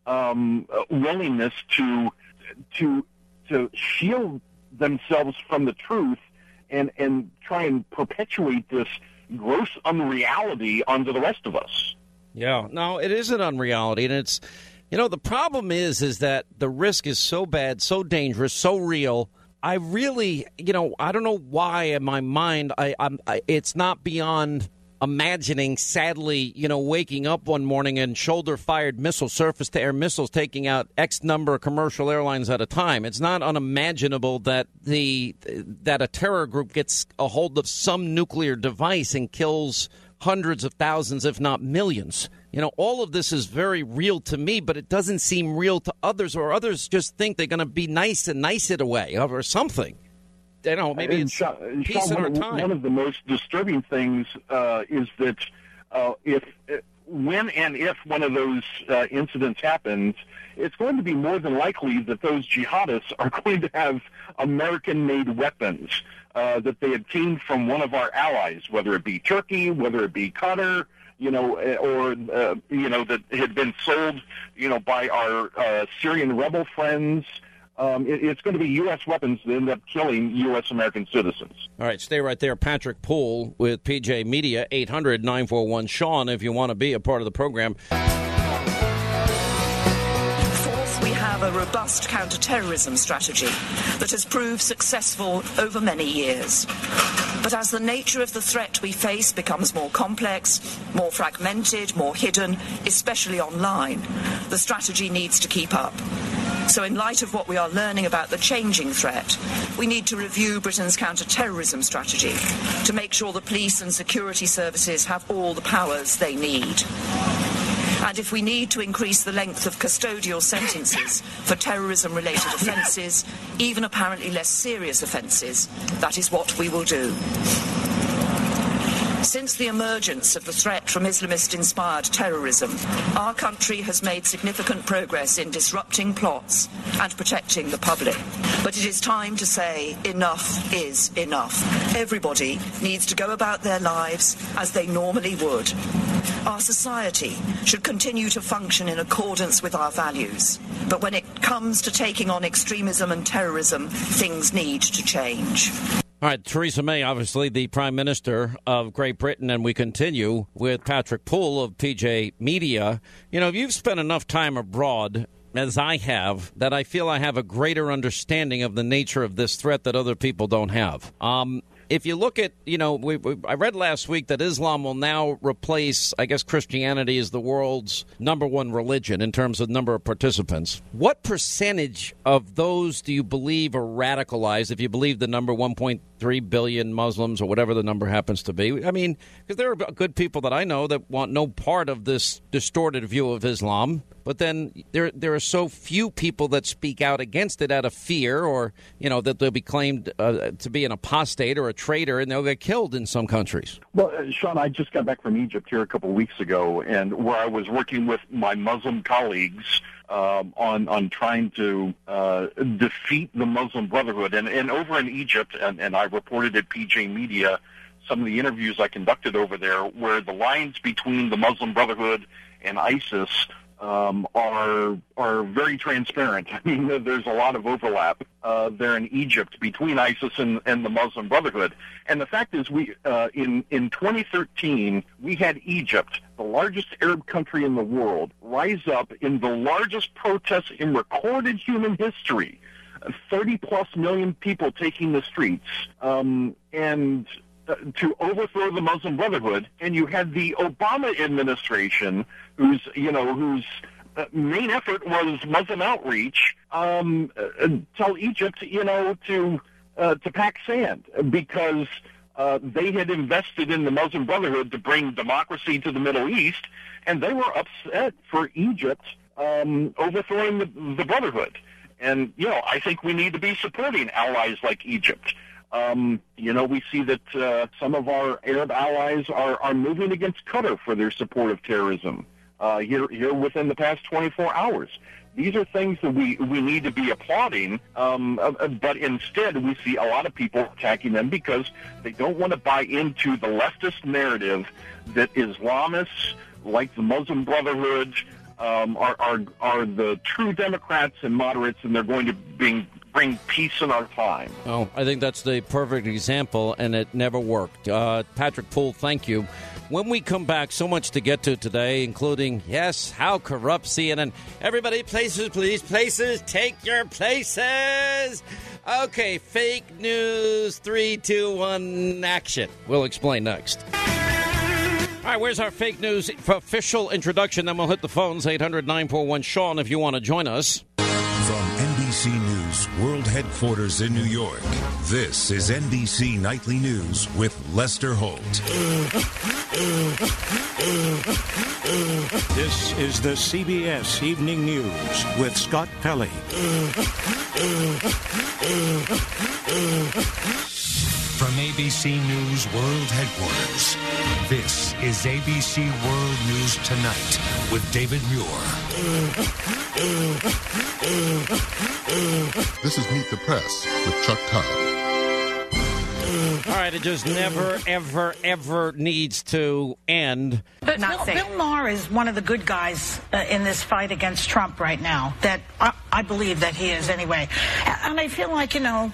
um, uh, willingness to to to shield themselves from the truth and, and try and perpetuate this gross unreality onto the rest of us. Yeah, no, it is an unreality, and it's, you know, the problem is, is that the risk is so bad, so dangerous, so real. I really, you know, I don't know why in my mind, I, I'm, I, it's not beyond imagining, sadly, you know, waking up one morning and shoulder-fired missiles, surface-to-air missiles, taking out X number of commercial airlines at a time. It's not unimaginable that the that a terror group gets a hold of some nuclear device and kills hundreds of thousands, if not millions. You know, all of this is very real to me, but it doesn't seem real to others, or others just think they're going to be nice and nice it away or something. You know, maybe it's Sean, peace Sean, in our one, time. One of the most disturbing things uh, is that uh, if, when and if one of those uh, incidents happens, it's going to be more than likely that those jihadists are going to have American-made weapons uh, that they obtained from one of our allies, whether it be Turkey, whether it be Qatar, you know, or, uh, you know, that had been sold, you know, by our uh, Syrian rebel friends. Um, it, it's going to be U S weapons that end up killing U S American citizens. All right, stay right there. Patrick Poole with P J Media, eight hundred nine four one Sean, if you want to be a part of the program. Fourth, we have a robust counterterrorism strategy that has proved successful over many years. But as the nature of the threat we face becomes more complex, more fragmented, more hidden, especially online, the strategy needs to keep up. So in light of what we are learning about the changing threat, we need to review Britain's counter-terrorism strategy to make sure the police and security services have all the powers they need. And if we need to increase the length of custodial sentences for terrorism-related offences, even apparently less serious offences, that is what we will do. Since the emergence of the threat from Islamist-inspired terrorism, our country has made significant progress in disrupting plots and protecting the public. But it is time to say enough is enough. Everybody needs to go about their lives as they normally would. Our society should continue to function in accordance with our values. But when it comes to taking on extremism and terrorism, things need to change. All right, Theresa May, obviously the Prime Minister of Great Britain, and we continue with Patrick Poole of P J Media. You know, if you've spent enough time abroad, as I have, that I feel I have a greater understanding of the nature of this threat that other people don't have. Um, if you look at, you know, we, we, I read last week that Islam will now replace, I guess, Christianity as the world's number one religion in terms of number of participants. What percentage of those do you believe are radicalized, if you believe the number one point three billion Muslims or whatever the number happens to be? I mean, because there are good people that I know that want no part of this distorted view of Islam. But then there there are so few people that speak out against it out of fear, or, you know, that they'll be claimed uh, to be an apostate or a traitor, and they'll get killed in some countries. Well, uh, Sean, I just got back from Egypt here a couple of weeks ago, and where I was working with my Muslim colleagues um, on on trying to uh, defeat the Muslim Brotherhood. And, and over in Egypt, and, and I reported at P J Media some of the interviews I conducted over there, where the lines between the Muslim Brotherhood and ISIS Um, are are very transparent. I mean, there's a lot of overlap uh, there in Egypt between ISIS and, and the Muslim Brotherhood. And the fact is, we uh, in in twenty thirteen we had Egypt, the largest Arab country in the world, rise up in the largest protest in recorded human history thirty plus million people taking the streets, um, and uh, to overthrow the Muslim Brotherhood. And you had the Obama administration, whose, you know, whose uh, main effort was Muslim outreach, um, uh, tell Egypt, you know, to uh, to pack sand because uh, they had invested in the Muslim Brotherhood to bring democracy to the Middle East, and they were upset for Egypt um, overthrowing the, the Brotherhood. And, you know, I think we need to be supporting allies like Egypt. Um, you know, we see that uh, some of our Arab allies are, are moving against Qatar for their support of terrorism uh, here, here within the past twenty-four hours. These are things that we, we need to be applauding, um, uh, but instead we see a lot of people attacking them because they don't want to buy into the leftist narrative that Islamists like the Muslim Brotherhood um, are, are, are the true Democrats and moderates, and they're going to bring, bring peace in our time. Oh, I think that's the perfect example, and it never worked. Uh, Patrick Poole, thank you. When we come back, so much to get to today, including, yes, how corrupt C N N. Everybody, places, please, places, take your places. Okay, fake news, three, two, one, action. We'll explain next. All right, where's our fake news official introduction? Then we'll hit the phones, eight hundred, nine four one, Sean, if you want to join us. From N B C News World Headquarters in New York, this is N B C Nightly News with Lester Holt. This is the C B S Evening News with Scott Pelley. From A B C News World Headquarters, this is A B C World News Tonight with David Muir. This is Meet the Press with Chuck Todd. All right, it just never, ever, ever needs to end. But Bill, Bill Maher is one of the good guys uh, in this fight against Trump right now. That I, I believe that he is anyway. And I feel like, you know,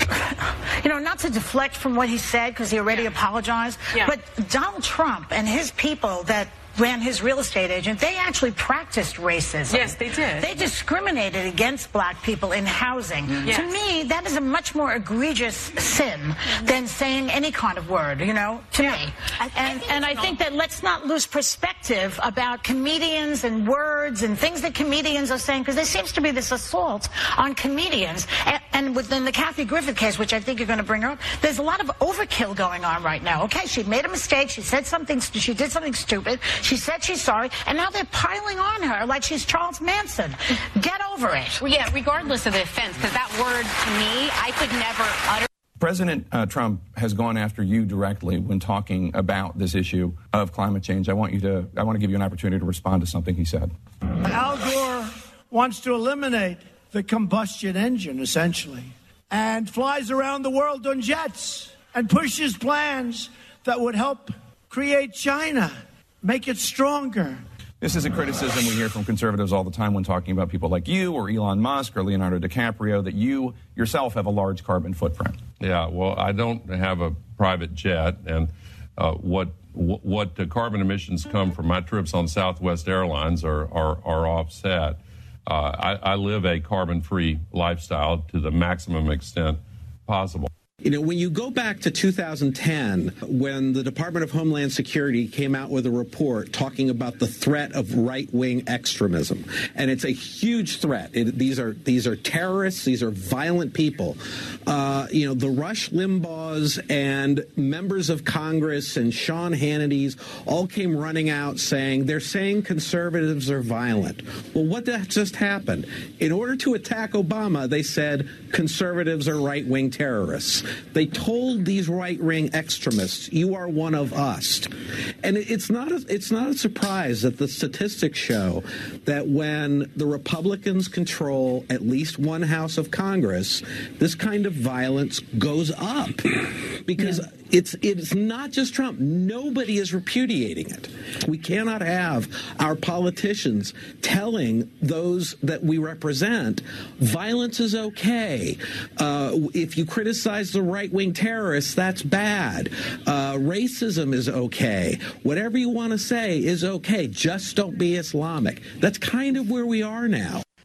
you know, not to deflect from what he said because he already apologized, yeah. but Donald Trump and his people that ran his real estate agent, they actually practiced racism. Yes, they did. They discriminated against black people in housing. Mm-hmm. Yes. To me, that is a much more egregious sin than saying any kind of word, you know, to yeah. me. I, and I and I think that let's not lose perspective about comedians and words and things that comedians are saying, because there seems to be this assault on comedians. And, and within the Kathy Griffith case, which I think you're going to bring her up, there's a lot of overkill going on right now. Okay, she made a mistake. She said something. She did something stupid. She said she's sorry, and now they're piling on her like she's Charles Manson. Get over it. Well, yeah, regardless of the offense, because that word, to me, I could never utter. President uh, Trump has gone after you directly when talking about this issue of climate change. I want you to, I want to give you an opportunity to respond to something he said. Al Gore wants to eliminate the combustion engine, essentially, and flies around the world on jets and pushes plans that would help create China. Make it stronger. This is a criticism we hear from conservatives all the time when talking about people like you or Elon Musk or Leonardo DiCaprio, that you yourself have a large carbon footprint. Yeah, well, I don't have a private jet, and uh, what what the carbon emissions come from my trips on Southwest Airlines are are, are offset. Uh, I, I live a carbon-free lifestyle to the maximum extent possible. You know, when you go back to two thousand ten, when the Department of Homeland Security came out with a report talking about the threat of right-wing extremism, and it's a huge threat. It, these are these are terrorists. These are violent people. Uh, you know, the Rush Limbaughs and members of Congress and Sean Hannity's all came running out saying they're saying conservatives are violent. Well, what just happened? In order to attack Obama, they said conservatives are right-wing terrorists. They told these right-wing extremists, you are one of us. And it's not a, it's not a surprise that the statistics show that when the Republicans control at least one house of Congress, this kind of violence goes up. Because yeah. it's it's not just Trump. Nobody is repudiating it. We cannot have our politicians telling those that we represent violence is okay. Uh, if you criticize the right-wing terrorists, that's bad. Uh, racism is okay. Whatever you want to say is okay. Just don't be Islamic. That's kind of where we are now.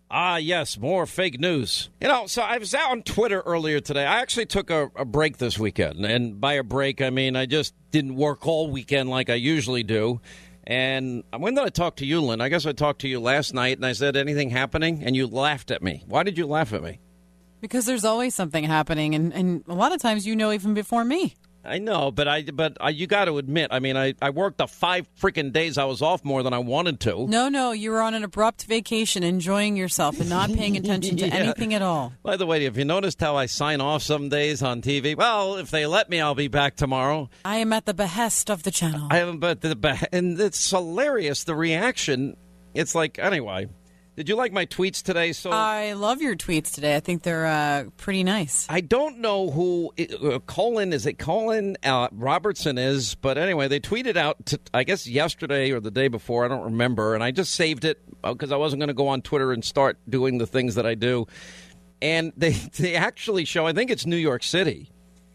Ah, yes, more fake news. You know, so I was out on Twitter earlier today. I actually took a, a break this weekend. And by a break, I mean I just didn't work all weekend like I usually do. And when did I talk to you, Lynn? I guess I talked to you last night, and I said, anything happening? And you laughed at me. Why did you laugh at me? Because there's always something happening, and, and a lot of times you know even before me. I know, but I but I, you got to admit, I mean, I, I worked the five freaking days I was off more than I wanted to. No, no, you were on an abrupt vacation, enjoying yourself and not paying attention to yeah. anything at all. By the way, have you noticed how I sign off some days on T V? Well, if they let me, I'll be back tomorrow. I am at the behest of the channel. I haven't, but the and it's hilarious, the reaction. It's like, anyway. Did you like my tweets today? So I love your tweets today. I think they're uh, pretty nice. I don't know who uh, Colin, is it Colin uh, Robertson is, but anyway, they tweeted out, to, I guess yesterday or the day before, I don't remember, and I just saved it because I wasn't going to go on Twitter and start doing the things that I do. And they, they actually show, I think it's New York City,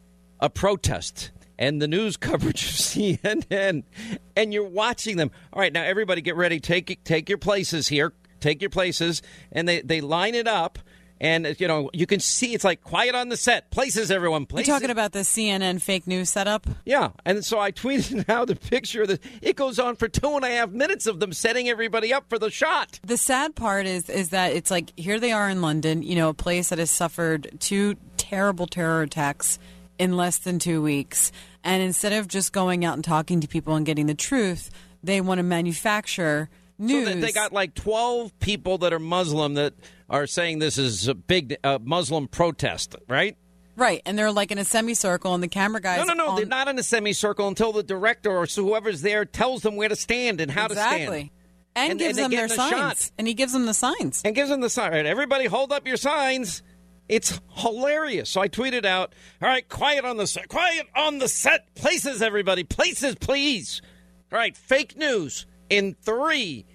a protest. And the news coverage of C N N, and you're watching them. All right, now everybody get ready. Take take your places here. Take your places, and they, they line it up, and, you know, you can see it's like quiet on the set. Places, everyone. Places. You're talking about the C N N fake news setup? Yeah, and so I tweeted out the picture. That it goes on for two and a half minutes of them setting everybody up for the shot. The sad part is is that it's like, here they are in London, you know, a place that has suffered two terrible terror attacks in less than two weeks. And instead of just going out and talking to people and getting the truth, they want to manufacture news. So they got like twelve people that are Muslim that are saying this is a big uh, Muslim protest, right? Right, and they're like in a semicircle, and the camera guys... No, no, no, on... they're not in a semicircle until the director or whoever's there tells them where to stand and how exactly. to stand. And, and gives and them their the signs. Shot. And he gives them the signs. And gives them the sign. Right, everybody hold up your signs. It's hilarious. So I tweeted out, all right, quiet on the set. Quiet on the set. Places, everybody. Places, please. All right, fake news. In three,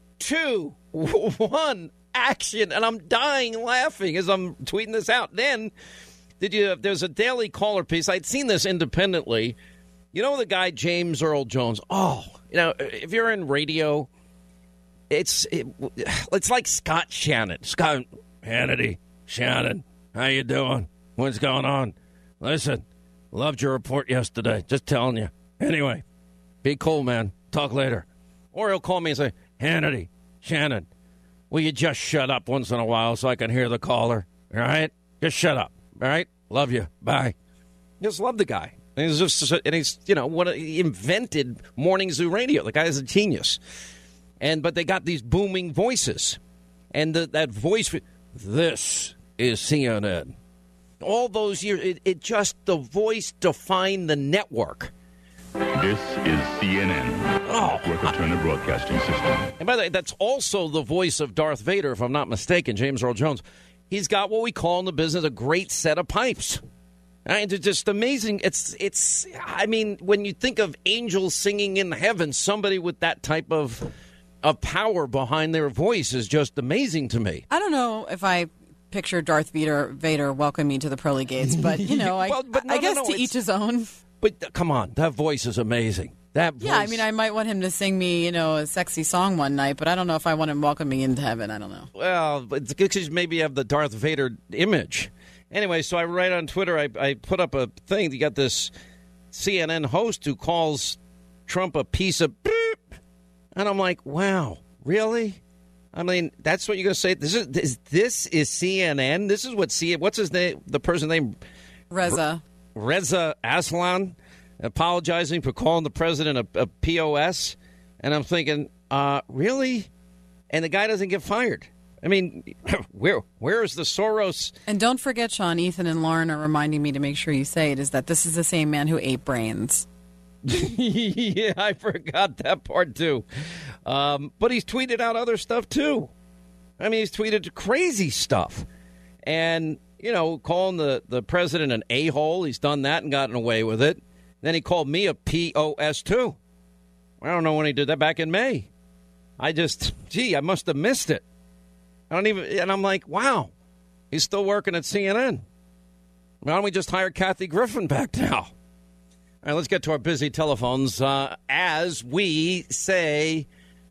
two, one, action. And I'm dying laughing as I'm tweeting this out. Then, did you? There's a Daily Caller piece. I'd seen this independently. You know the guy, James Earl Jones? Oh, you know, if you're in radio, it's it, it's like Scott Shannon. Scott Hannity, Shannon, how you doing? What's going on? Listen, loved your report yesterday. Just telling you. Anyway, be cool, man. Talk later. Or he'll call me and say, Hannity, Shannon, will you just shut up once in a while so I can hear the caller? All right? Just shut up. All right? Love you. Bye. Just love the guy. And he's just, and he's, you know, what he invented Morning Zoo Radio. The guy is a genius. And but they got these booming voices, and the, that voice. This is C N N. All those years, it, it just the voice defined the network. This is C N N, oh, Northrop Turner Broadcasting System. And by the way, that's also the voice of Darth Vader, if I'm not mistaken, James Earl Jones. He's got what we call in the business a great set of pipes. And it's just amazing. It's, it's. I mean, when you think of angels singing in heaven, somebody with that type of of power behind their voice is just amazing to me. I don't know if I picture Darth Vader, Vader welcoming me to the pearly gates, but, you know, I, well, but no, I guess no, no, to each his own. But uh, come on, that voice is amazing. That voice. Yeah, I mean, I might want him to sing me, you know, a sexy song one night, but I don't know if I want him welcoming me into heaven. I don't know. Well, it's because maybe you have the Darth Vader image. Anyway, so I write on Twitter, I, I put up a thing. You got this C N N host who calls Trump a piece of beep. And I'm like, wow, really? I mean, that's what you're going to say? This is this, this is C N N? This is what C N N, what's his name, the person's name? Reza. Reza Aslan, apologizing for calling the president a, a P O S. And I'm thinking, uh, really? And the guy doesn't get fired. I mean, where where is the Soros? And don't forget, Sean, Ethan and Lauren are reminding me to make sure you say it, is that this is the same man who ate brains. Yeah, I forgot that part, too. Um, but he's tweeted out other stuff, too. I mean, he's tweeted crazy stuff. And, you know, calling the, the president an a-hole, he's done that and gotten away with it. Then he called me a P O S, too. I don't know when he did that, back in May. I just, gee, I must have missed it. I don't even, and I'm like, wow, he's still working at C N N. Why don't we just hire Kathy Griffin back now? All right, let's get to our busy telephones. Uh, as we say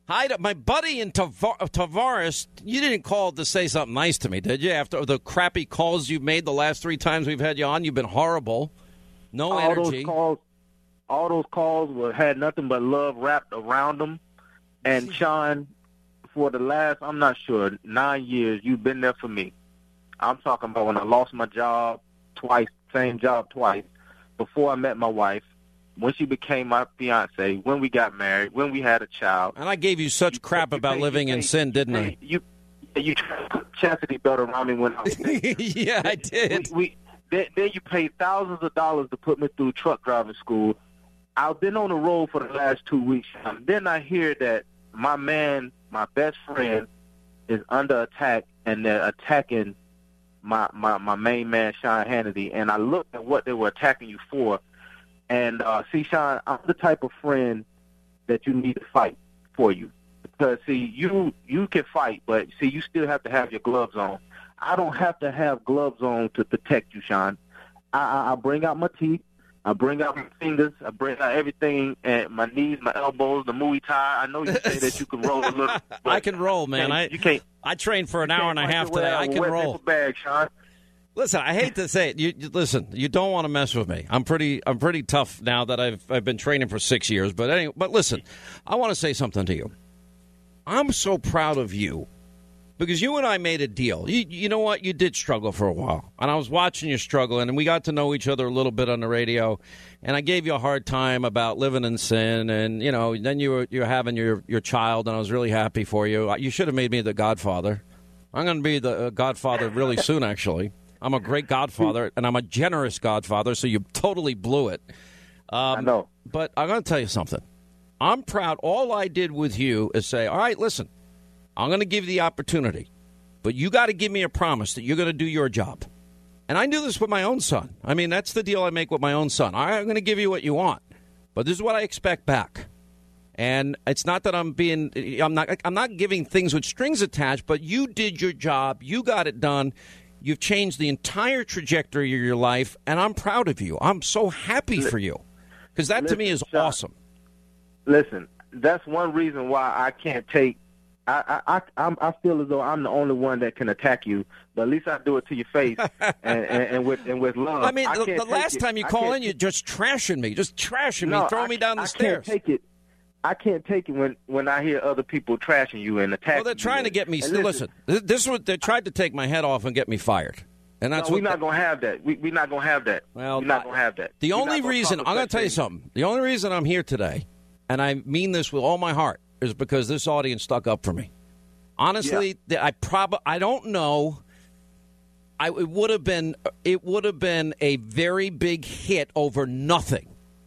Hi to my buddy in Tavar- Tavares. You didn't call to say something nice to me, did you? After the crappy calls you've made the last three times we've had you on, you've been horrible. No all energy. Those calls, all those calls were, had nothing but love wrapped around them. And, Sean, for the last, I'm not sure, nine years, you've been there for me. I'm talking about when I lost my job twice, same job twice, before I met my wife, when she became my fiance, when we got married, when we had a child. And I gave you such you, crap you about paid, living in paid, sin, didn't you, I? You you tried to put chastity belt around me when I was dating. Yeah, I did. We, we, then, then you paid thousands of dollars to put me through truck driving school. I've been on the road for the last two weeks. And then I hear that my man, my best friend, is under attack, and they're attacking my, my, my main man, Sean Hannity. And I looked at what they were attacking you for. And, uh, see, Sean, I'm the type of friend that you need to fight for you. Because, see, you you can fight, but, see, you still have to have your gloves on. I don't have to have gloves on to protect you, Sean. I, I, I bring out my teeth. I bring out my fingers. I bring out everything, and my knees, my elbows, the Muay Thai. I know you say that you can roll a little. I can roll, man. I, you can't. I trained for an hour and a half today. I can roll. Bag, Sean. Listen, I hate to say it. You, you listen. You don't want to mess with me. I'm pretty. I'm pretty tough now that I've I've been training for six years. But anyway, but listen, I want to say something to you. I'm so proud of you because you and I made a deal. You, you know what? You did struggle for a while, and I was watching you struggle, and we got to know each other a little bit on the radio. And I gave you a hard time about living in sin, and you know, then you were you were having your your child, and I was really happy for you. You should have made me the godfather. I'm going to be the uh, godfather really soon, actually. I'm a great godfather, and I'm a generous godfather, so you totally blew it. Um, I know. But I'm going to tell you something. I'm proud. All I did with you is say, all right, listen, I'm going to give you the opportunity, but you got to give me a promise that you're going to do your job. And I do this with my own son. I mean, that's the deal I make with my own son. All right, I'm going to give you what you want, but this is what I expect back. And it's not that I'm being, I'm not, I'm not giving things with strings attached, but you did your job. You got it done. You've changed the entire trajectory of your life, and I'm proud of you. I'm so happy for you because that listen, to me is Sean, awesome. Listen, that's one reason why I can't take. I I I, I feel as though I'm the only one that can attack you, but at least I do it to your face and, and, and with and with love. I mean, I the, the last it. time you call in, you're just trashing me, just trashing no, me, throwing I, me down the I stairs. Can't take it. I can't take it when, when I hear other people trashing you and attacking you. Well, they're trying you. to get me. Listen, listen, this is what they tried to take my head off and get me fired. And that's no, what we're not going to have that. We, we're not going to have that. Well, we're not going to have that. The we're only reason, I'm going to tell you something. The only reason I'm here today, and I mean this with all my heart, is because this audience stuck up for me. Honestly, yeah. I probably, I don't know. I it would have been, it would have been a very big hit over nothing.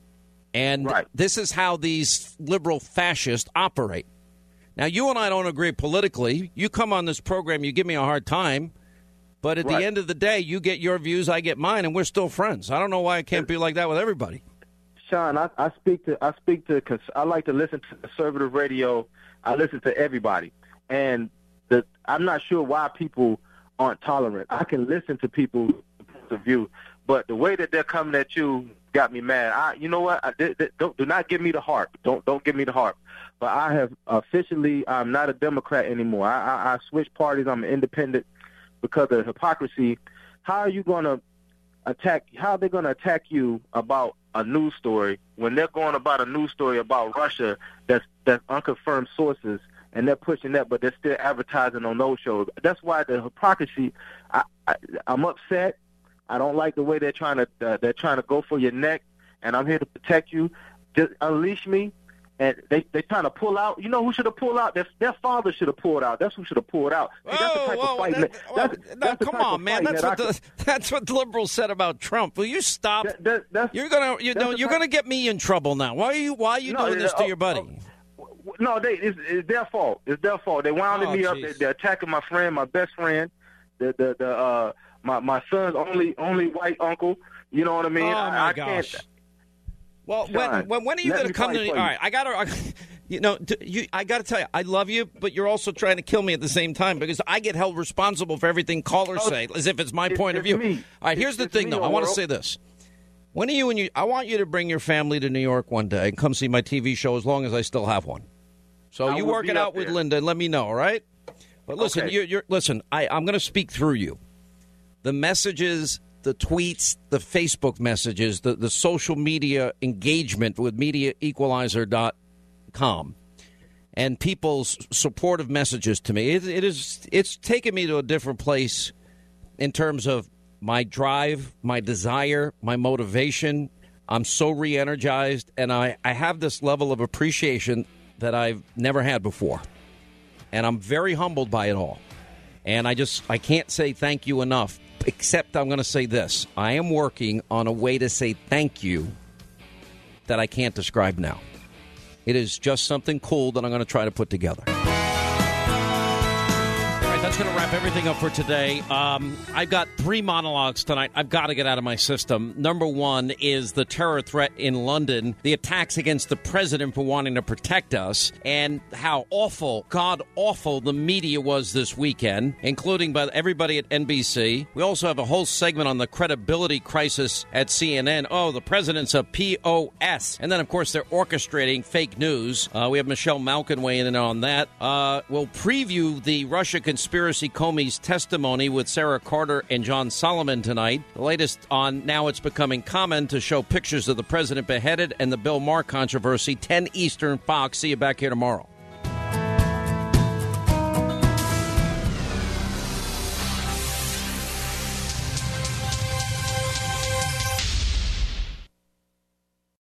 And right. This is how these liberal fascists operate. Now, you and I don't agree politically. You come on this program, you give me a hard time. But at right. the end of the day, you get your views, I get mine, and we're still friends. I don't know why it can't be like that with everybody. Sean, I, I speak to I speak to I like to listen to conservative radio. I listen to everybody, and the, I'm not sure why people aren't tolerant. I can listen to people's points of view, but the way that they're coming at you got me mad. I, you know what? I, they, they, don't do not give me the harp. Don't don't give me the harp. But I have officially, I'm not a Democrat anymore. I, I, I switched parties. I'm an independent. Because of hypocrisy, how are you going to attack? How are they going to attack you about a news story when they're going about a news story about Russia that's that's unconfirmed sources, and they're pushing that, but they're still advertising on those shows? That's why the hypocrisy. I, I, I'm upset. I don't like the way they're trying to uh, they're trying to go for your neck, and I'm here to protect you. Just unleash me. And they they trying to pull out. You know who should have pulled out? Their, their father should have pulled out. That's who should have pulled out. See, that's the type whoa, of fighting. That, that, well, that's, no, that's come on, man. That's what the, that's what liberals said about Trump. Will you stop? That, that, that's, you're gonna you know you're gonna get me in trouble now. Why are you Why are you no, doing this uh, to your buddy? Uh, no, they it's, it's their fault. It's their fault. They wounded oh, me geez. up. They, they're attacking my friend, my best friend, the the the uh my my son's only only white uncle. You know what I mean? Oh I, my I gosh. Can't, well, Sean, when, when when are you going to come to? All right, I got to. You know, you, I got to tell you, I love you, but you're also trying to kill me at the same time because I get held responsible for everything callers oh, say, as if it's my it, point it's of view. Me. All right, here's it's, the thing, me, though. I want to world. say this. When are you and you? I want you to bring your family to New York one day and come see my T V show as long as I still have one. So I you will work be it up out with there. Linda and let me know, all right? But listen, Okay. you're, you're listen. I, I'm going to speak through you. The messages, the tweets, the Facebook messages, the, the social media engagement with media equalizer dot com, and people's supportive messages to me. It, it is it's taken me to a different place in terms of my drive, my desire, my motivation. I'm so re-energized, and I, I have this level of appreciation that I've never had before. And I'm very humbled by it all. And I just, I can't say thank you enough, except I'm going to say this. I am working on a way to say thank you that I can't describe now. It is just something cool that I'm going to try to put together. All right, that's going to wrap everything up for today. Um, I've got three monologues tonight I've got to get out of my system. Number one is the terror threat in London, the attacks against the president for wanting to protect us, and how awful, god-awful the media was this weekend, including by everybody at N B C. We also have a whole segment on the credibility crisis at C N N. Oh, the president's a P O S. And then, of course, they're orchestrating fake news. Uh, we have Michelle Malkin weighing in on that. Uh, we'll preview the Russia conspiracy Comey's testimony with Sarah Carter and John Solomon tonight. The latest on Now It's Becoming Common to show pictures of the president beheaded and the Bill Maher controversy. ten Eastern, Fox. See you back here tomorrow.